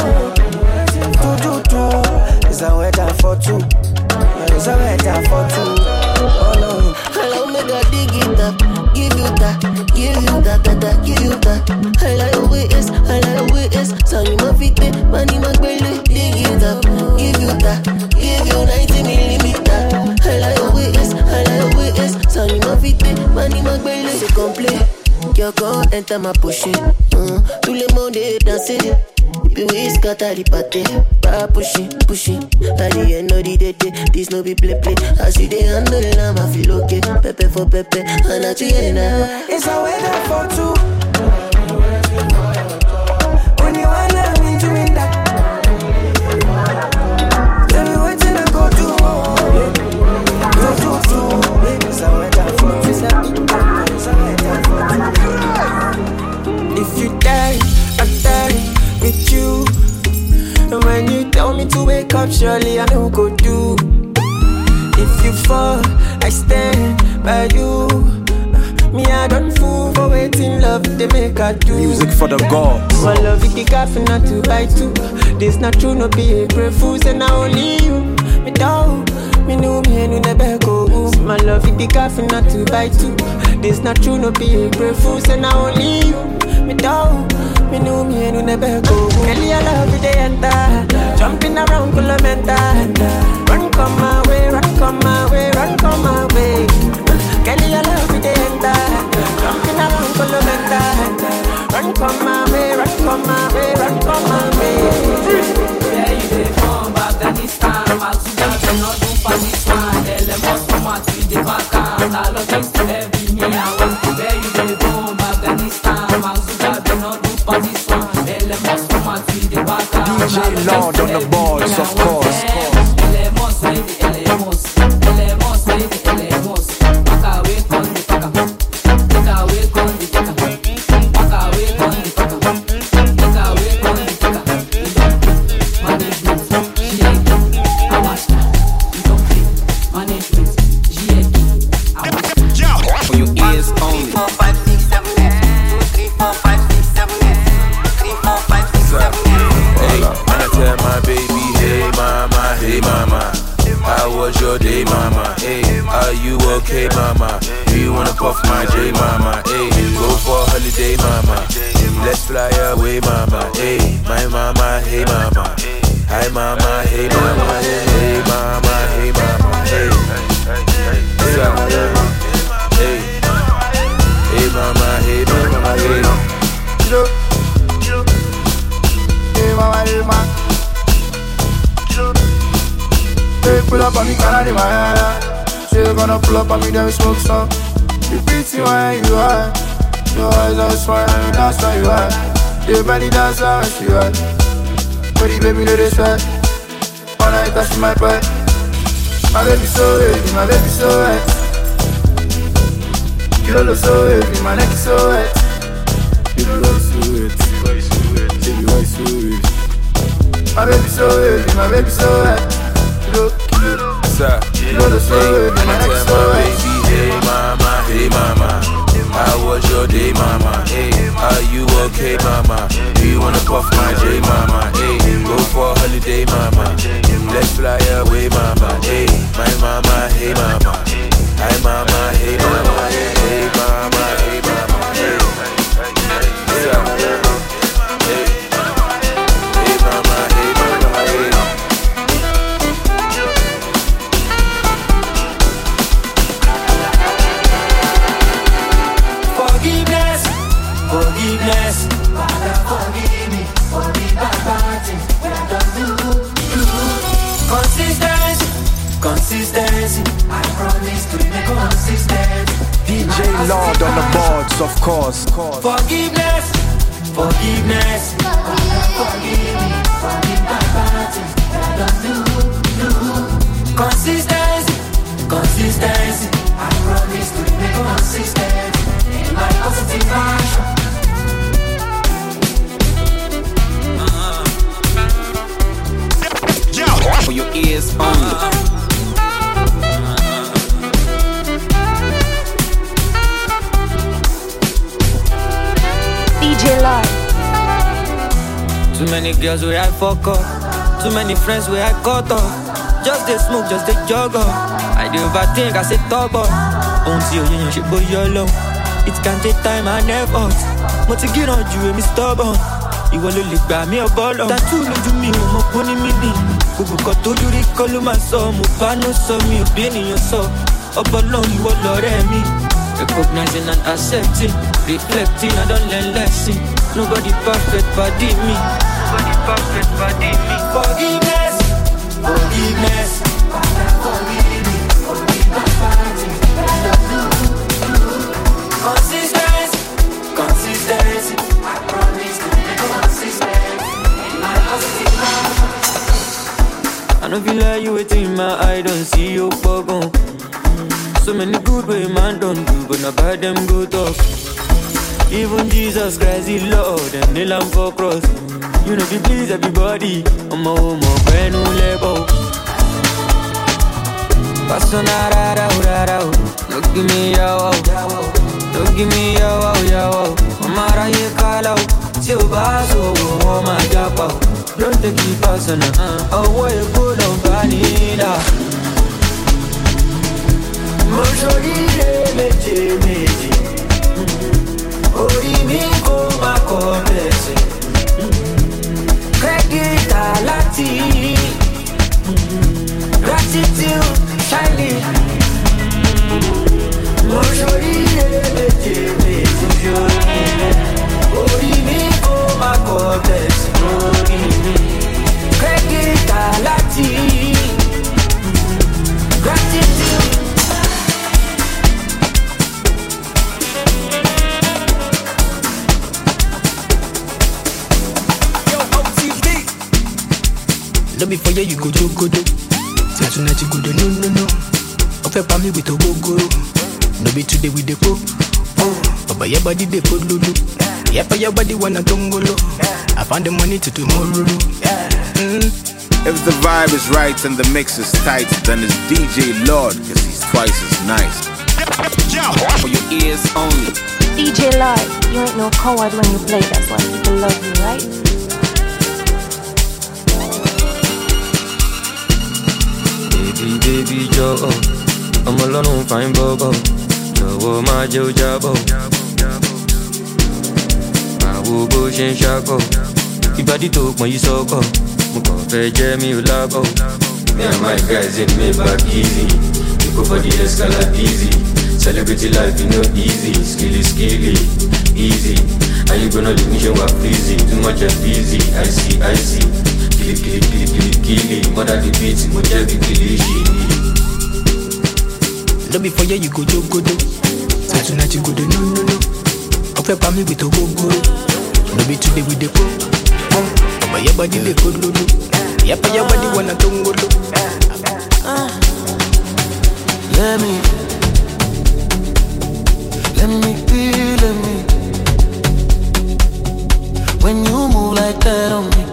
It's a weather for two. It's a weather for two. Oh no. Hello, me God, dig it up. Give you that. Give you that. I like your ways. Son, you my feet, money, my belly. Dig it up. Give you that. Give you 90 millimeter. I like your ways. Son, you my feet, money, my belly. C'est complet. Your girl enter my pushing. Tout le monde est dansé. Puis we scatter the party. By pushing. At the end of the day, this no be play. As you dey handle it, I feel okay. Pepe for pepe, and at the end, it's a weather for two. Only one I'm into me that. Tell me what I go do. It's a weather for two. If you die, I die with you. And when you tell me to wake up, surely I know go do. If you fall, I stand by you. Me, I don't fool for waiting, love, they make I do. Music for the gods. My love, it the coffee not to buy too. This not true, no be a grateful, and now only you. Me down, me know me and you never go. My love, it the coffee not to buy too. This not true, no be a grateful, and now only you. Me down, me know me and you never go. Kelly, I love you, they enter. Jumping around, Kulamenta. Run come my way. Kelly, I love you, they enter. Jumping around, Kulamenta. Run come my way. Yeah, you dey from Afghanistan. Masuda, they not do Pakistan. They must come out with the vacan. I love you, every me, I want to. Where you dey from Afghanistan. Masuda, they not do Pakistan. They must come out with the vacan. DJ Lord on the boards, of course. okay, mama? Do you wanna puff my J, mama? Hey, go for a holiday, mama. Let's fly away, mama. Hey, my mama, hey, mama. Hi mama, hey mama, hey mama, hey mama, hey. What's up? Hey, hey mama, hey mama, hey. Hey mama, hey mama. Hey, pull up on me, Canada, my hair. She gonna pull up on me, then we smoke some. You pretty when you are. Your eyes are smiling, that's why you are. Your body dance how she are. Pretty baby, know this right. All night, that's my butt. My baby so heavy, my baby so wet. You look so heavy, my neck is so wet. You look so wet, baby, why so heavy? My baby so heavy, my baby so wet. What's up? You look so heavy, my neck is so wet. Hey mama, hey mama. How was your day, mama? Hey, are you okay, mama? Do you wanna puff my J, mama? Hey, go for a holiday, mama. Let's fly away, mama. Hey, my mama, hey mama. Hi mama, hey mama. Hey mama, hey mama. Hey, what's up? Hey, hey mama, hey mama. Hey. Forgiveness, Father, forgive me for the bad things we have done to you. Consistency, I promise to remain consistent. DJ Lord on the boards, of course. Forgiveness, Father, forgive me for the bad things we have done to you. Consistency, I promise to remain consistent in my positive action. For your ears only. DJ Lord. Too many girls where I fuck up. Too many friends where I cut off. Just they smoke, just they jog up. I do overthink, I say talk up. Until you should go yellow. It can take time and effort. But to get on you, I'm stubborn. Ìwọ ló lè gbà mí ọbọ̀lọ̀. Tàtú lójú mi ò mọ̀ pé ní mímì. Gbogbo kan tó lórí kọ́ ló máa sọ. Mo bá ló sọ mi ò bí ènìyàn sọ. Ọbọ̀lọ̀ ìwọ lọ̀rẹ́ mi. Recognizing and accepting, reflecting, I don't learn lesson. Nobody perfect, body me. Nobody perfect, body me. Forgiveness, Father, forgive me for the bad things we have done to you. Consistency, I promise to be consistent in my positive action. I know feel like you waiting in my eye, don't see you bubble. So many good way man don't do, but not bad them go talk. Even Jesus Christ, the Lord, and nail him for cross. You know, if you please everybody, I'm a homo, brand new label. Passonara, don't give me your don't give me your Mara ye call Silvaso, oh my japa. Don't take it personal, oh, where you go, don't vanilla. Mojorire meji Ori mi ko ma kobese Credit alati Gratitude shining Mojorire meji Ori mi ko ma kobese Credit alati Gratitude. No before you go jogodo. Say tonight you go do no. Ofe pa me with a gogoro. No be today with the po. But your body they put lulu. Yeah, for your body wanna tongolo. I found the money to tomorrow. If the vibe is right and the mix is tight, then it's DJ Lord, cause he's twice as nice. For your ears only. DJ Lord, you ain't no coward when you play, that's why people love you, right? Baby, Joe, I'm alone, fine, Bobo. Joe, my Joe Jabo. I will bush and shackle. Ibadi talk when you so go. Muko feje mi ulago. Me and my guys in Maybach easy. We go for the escalade easy. Celebrity life, you know, easy. Skilly, easy. Are you gonna leave me show up easy? Too much of easy, I see. Kill. Mother the beats, moja the kilishi. No before you go do. Tonight you go do no. Offer pa me with a go. No be today with the go. But your body they go do. Yapa your body wanna don't go do. Let me feel me. When you move like that on me.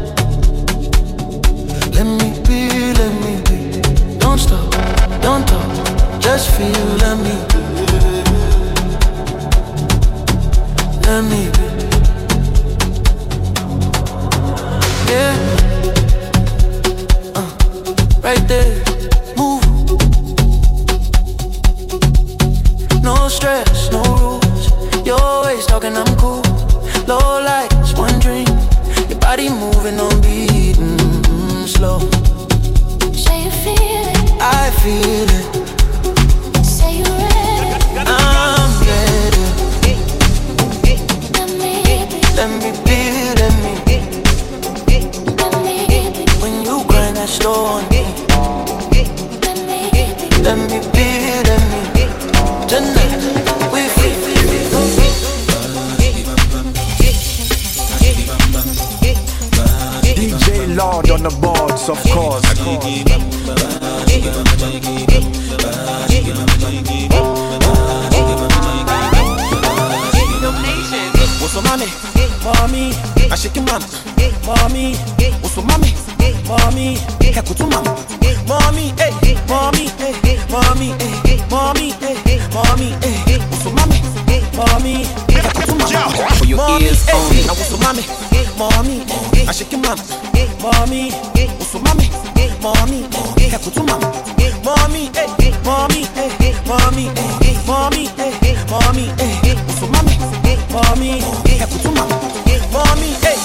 Let me be. Don't stop, don't talk, just feel, let me be. Yeah. Right there, move. No stress, no rules. You're always talking, I'm cool. Low lights, one drink. Your body moving on beat, slow. Say you feel it. I feel it. Say you ready. I'm ready. Let me be. When you grind that slow on me. Let me be. Tonight we feel. DJ Lord on the boards, of course. What's up, mommy? Mommy, I shake your man. Mommy, what's up, mommy? Mommy, Kakutu mama. Mommy, hey, mommy, hey, mommy, hey, mommy, hey, mommy, hey. What's up, mommy? Mommy, Kakutu mama. For your ears only. What's up, mommy? Mommy, I shake your man. Mommy, what's up, mommy? Mommy, Kakutu mama. Mommy, hey, mommy, hey, mommy, hey, mommy, hey, mommy, hey. What's up, mommy? Mommy, Kakutu mama. Mommy, hey.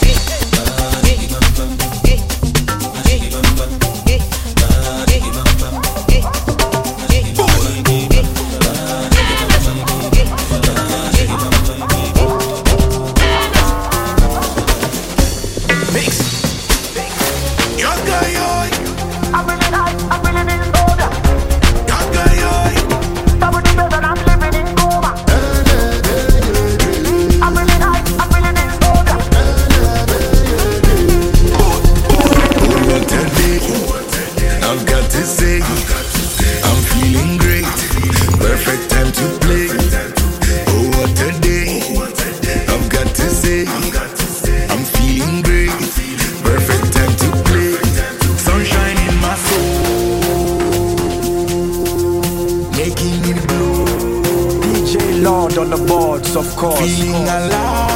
On the boards, of course. Feeling alive.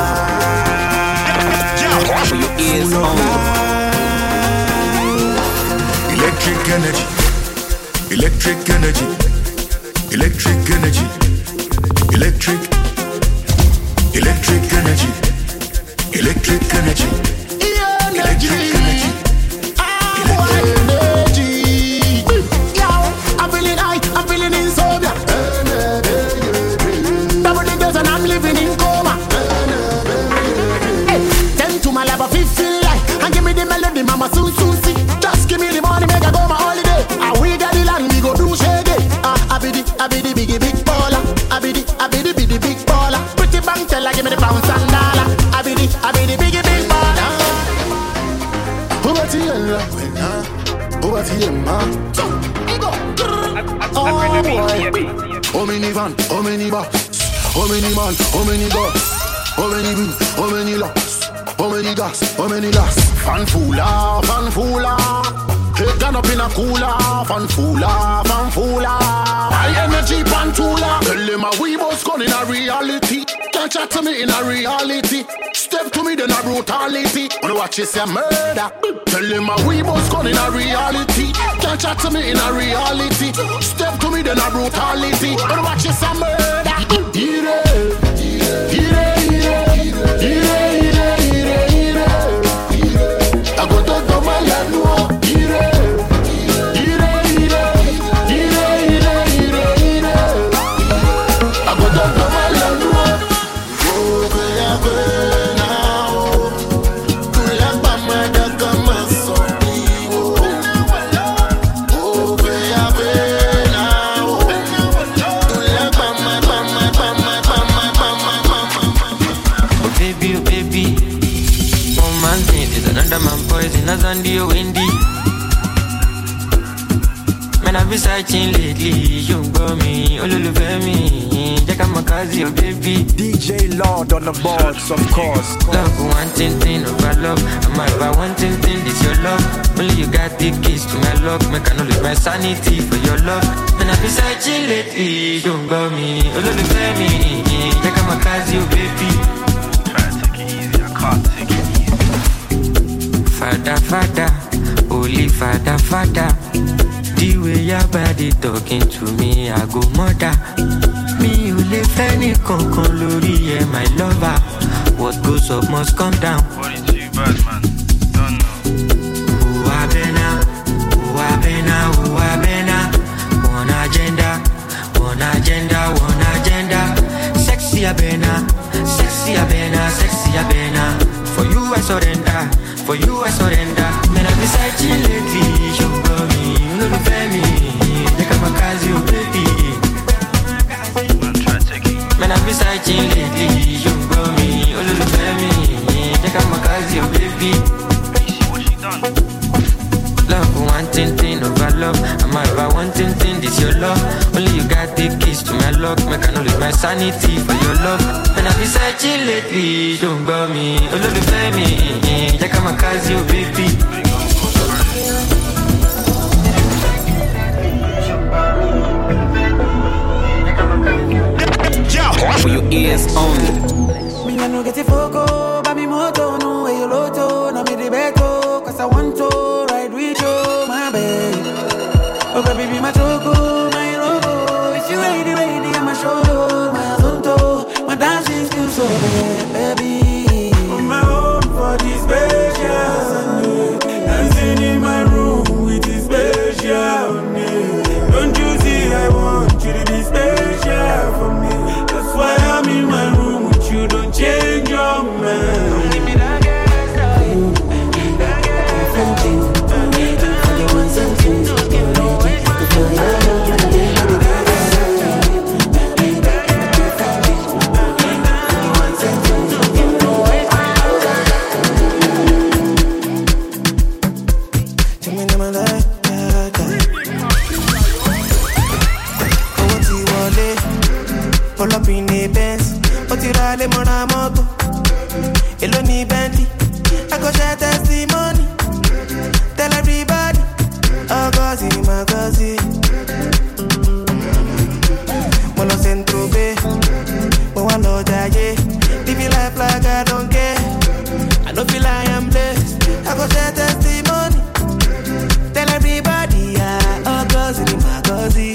For your ears only. Electric energy. Electric energy. Electric energy. Electric. Electric energy. Electric energy. Electric energy. I'm feeling insomnia. Double digits and I'm living in coma. Hey, 10 to my level, 15 like. And give me the melody, mama soon see. Just give me the money, make I go my holiday. And we got the land, we go do shady. I be the big baller. I be the big baller. Pretty bank teller, give me the pounds and dollar. I be the big baller. Who got you? Oh boy. How many van, how many box, how many man, how many guns, how many win, how many loss, how many gas, how many loss. Fan fooler. Head gone up in a cooler. Fan fooler. High energy pantula. Tell them a we boss gone in a reality. Can't chat to me in a reality. Step to me then a brutality. Wanna watch you say murder. Tell them a we boss gone in a reality. Can't chat to me in a reality. Step to me then a brutality. Wanna watch you say murder. been searching lately, you got me, olólùfẹ́ mi, jẹ́ ká mọ̀ ká sí, oh baby. DJ Lord on the boards, of course. Love, one thing over love. I'm about one thing, this your love. Only you got the keys to my lock. Make I know lose my sanity for your love. And I've been searching lately, don't go me. Olólùfẹ́ mi, jẹ́ ká mọ̀ ká sí, oh baby. Try to take it easy, I can't take it easy. Father, holy Father. The way your body talking to me, I go murder. Me, you live any concon lori, yeah, my lover. What goes up must come down. Body too bad, man. Don't know. Who I been? One agenda. Sexy abena. For you I surrender. Man, I've been searching lately. You got me, you know the me. They come a cause you, baby. Man, I've been searching lately. You got me, you know the me. They come a cause you, baby. Love, one thing over love. I'm about one thing, this your love. Only you got the keys to my lock. Make I know lose my sanity for your love. And I've been searching lately, don't go me. Olólùfẹ́ mi, jẹ́ ká mọ̀ ká sí, oh baby. For your ears only. Me no get it foco, but me moto no way you loto, na me the beto, cause I want to ride with you, my babe. Oh baby, be my choco, my logo. If you ready, I'm a show, my zonto, my dancing skills so bad, baby. On my own for this special Sunday, dancing in my room with this special name. Don't you see I want you to be special for me? That's why I'm in my room with you, don't change your mind. Give me that pull up in the Benz, but you ride them on a moto. Hello, me Bentley, I go share testimony. Tell everybody, oh gozi, my gozi. Mono centro bay, but one load yeah. Living life like I don't care. I don't feel I am blessed. I go share testimony. Tell everybody, oh gozi, my gozi.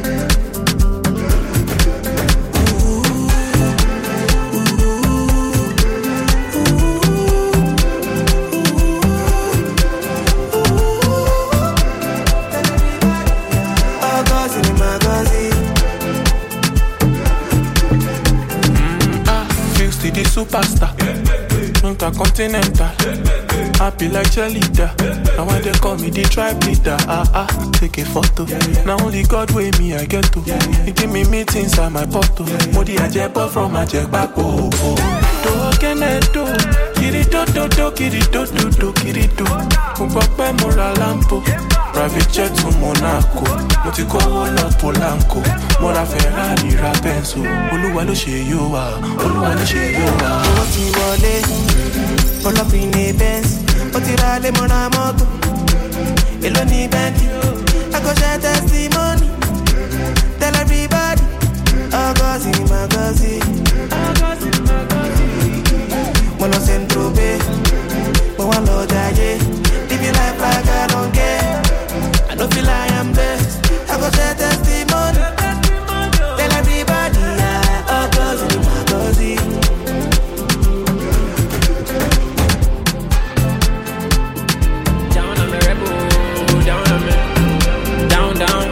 The superstar, intercontinental, happy like cheerleader. Now when they call me the tribe leader, take a photo. Now only God way me I get to. He give me meetings at my portal. Modi I jet from my jet back. Do can I do? Kirito, kirito. Mupakpe mora lampo. Private jet to Monaco. Motiko wala Polanco. Mora Ferrari ra Benzo. Oluwa lo ṣe yo wa. Mo ti wọlé, pull up in the Benz. Mo ti ra lé mo ra mọ́tò. Èló ni Bentley, I go share testimony. Tell everybody, oh gozi, my gozi. Mo lọ Centro Bay, mo wá lọ jayé. Living life like I don't care. I don't feel I am blessed. I go share testimony. Tell everybody, oh gozi, my gozi. Down on me, rebel, down on me, down.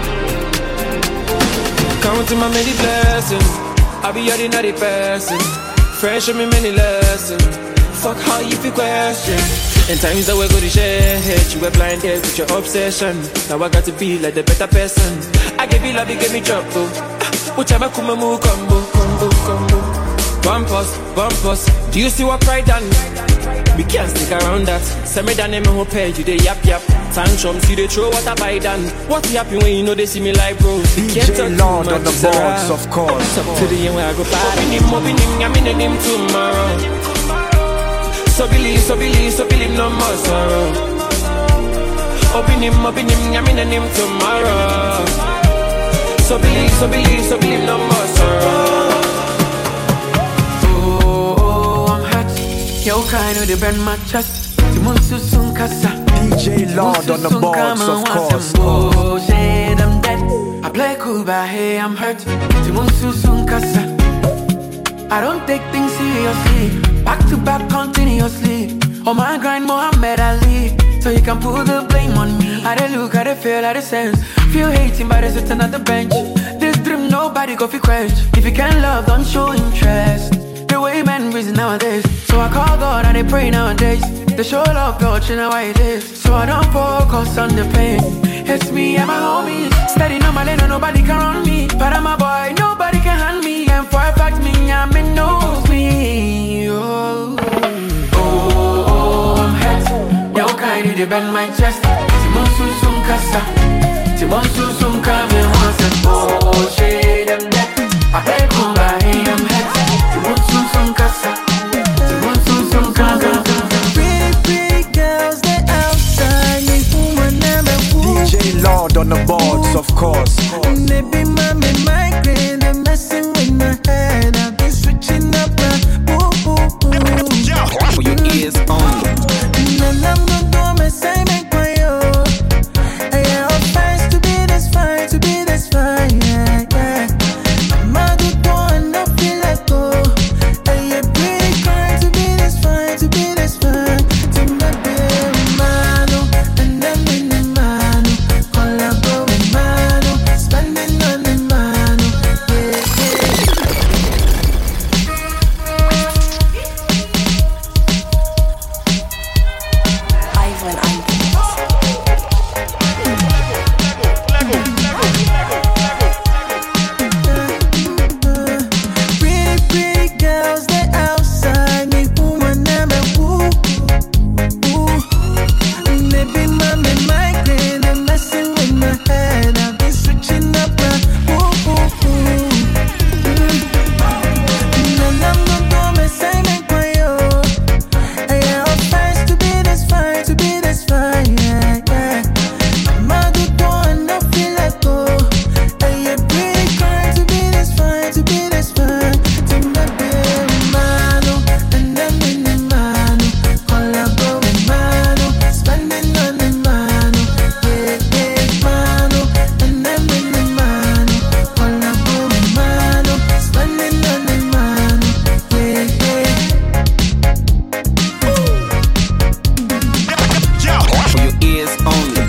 Counting my many blessings, I be ordinary person. Fresh show me many lessons. Fuck how you feel question. In times that we go to share, you were blinded with your obsession. Now I got to be like the better person. I gave you love, you gave me trouble. Whichever come move, combo. Bumpus. Do you see what pride done? We can't stick around that. Send me down and me who pay you the yap yap. Tantrum, see they throw what I buy done. What happen when you know they see me like bro? DJ Lord on the boards, of course. Up to the end where I go back. I'm in him tomorrow. So believe, no more sorrow. Open him, I'm in him tomorrow. So believe, no more sorrow. Oh, I'm hot. Yo, kind of the brand my chest. Timonsu sun kasa. DJ Lord on the boards, of course. Oh, shit, I'm dead. I play cool, but hey, I'm hurt. Timonsu sun kasa. I don't take things seriously. Back to back continuously. On my grind, Muhammad Ali. So you can put the blame on me. I don't look, I don't feel, I don't sense. Feel hating, but it's sitting at the bench. This dream, nobody go fi quench. If you can't love, don't show interest. The way men reason nowadays. So I call God and I pray nowadays. They show love, God, you know why it is. So I don't focus on the pain. It's me and my homies. Steady on my lane and nobody can run me. But I'm a boy, nobody can hand me. And for a fact, me, I'm in knows me. Oh, I'm hurt. Yo, kind of bend my chest. Timonsu sun kasa. Timonsu sun kame once. Oh, shade, I'm dead. I play cool, but hey, I'm hurt. Timonsu sun kasa. Timonsu sun kasa. Pretty girls, they outside me. DJ Lord on the boards, of course. They be my migraine, they're messing with my head. I've been switching up my For your ears only. And I'm gonna do my same way. Yeah, I'm fine to be this fine, to be this fine. Yeah, yeah. I'm out the door and I feel like go. Yeah, pretty kind to be this fine, to be this fine. To my baby mano, and I'm in the mano. Collabo with mano, spending on the mano. Ivan and pretty girls, they outside me. Woman, I'm a woo. They be my migraine, they're messing with my head. I've been switching up my And I'm gonna do my same way. Yeah, I'm fine to be this fine, to be this fine. Yeah, yeah. I'm out the door and I feel like go. Yeah, pretty kind to be this fine, to be this fine. To my baby mano, and I'm in the mano. Collabo with mano, spending on the mano. Yeah, yeah, mano, and I'm in the mano. Collabo with mano, spending on the mano. Yeah, For your ears only.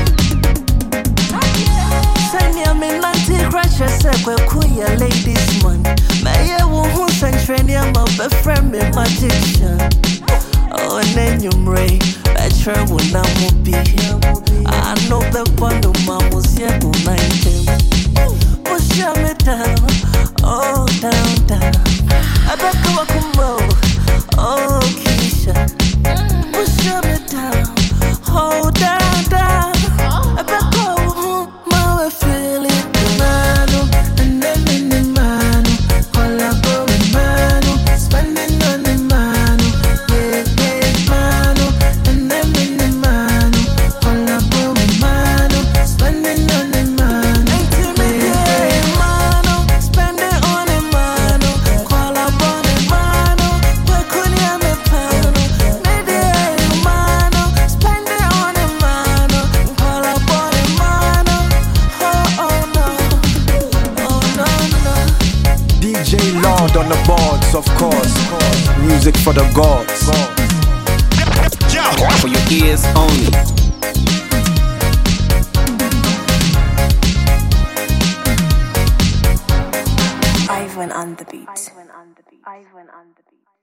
Send me a man anti-crash, I said, we're queer ladies, man. May I won't send training, I'm a befriend me magician. Oh, and then you ray, better when I'm be. I know the bundle, man, was yet on 19. Push me down, oh, down, down. I bet go up and roll, oh, Keisha. Push me down, oh, down, down. I bet go, my feel it. Mano, and then in the mano. Collabo with mano, spending on the mano. Yeah, yeah, mano, and then in the mano. Collabo with mano, spending on the mano. Yeah, mano, spending on the mano. Collabo with mano, where could you me pano? Yeah, mano, spending on the mano. Collabo with mano. Oh no, oh no, no. DJ Lord on the boards, of course. Music for the gods. For your ears only. Ivan on the beat. Ivan on the beat.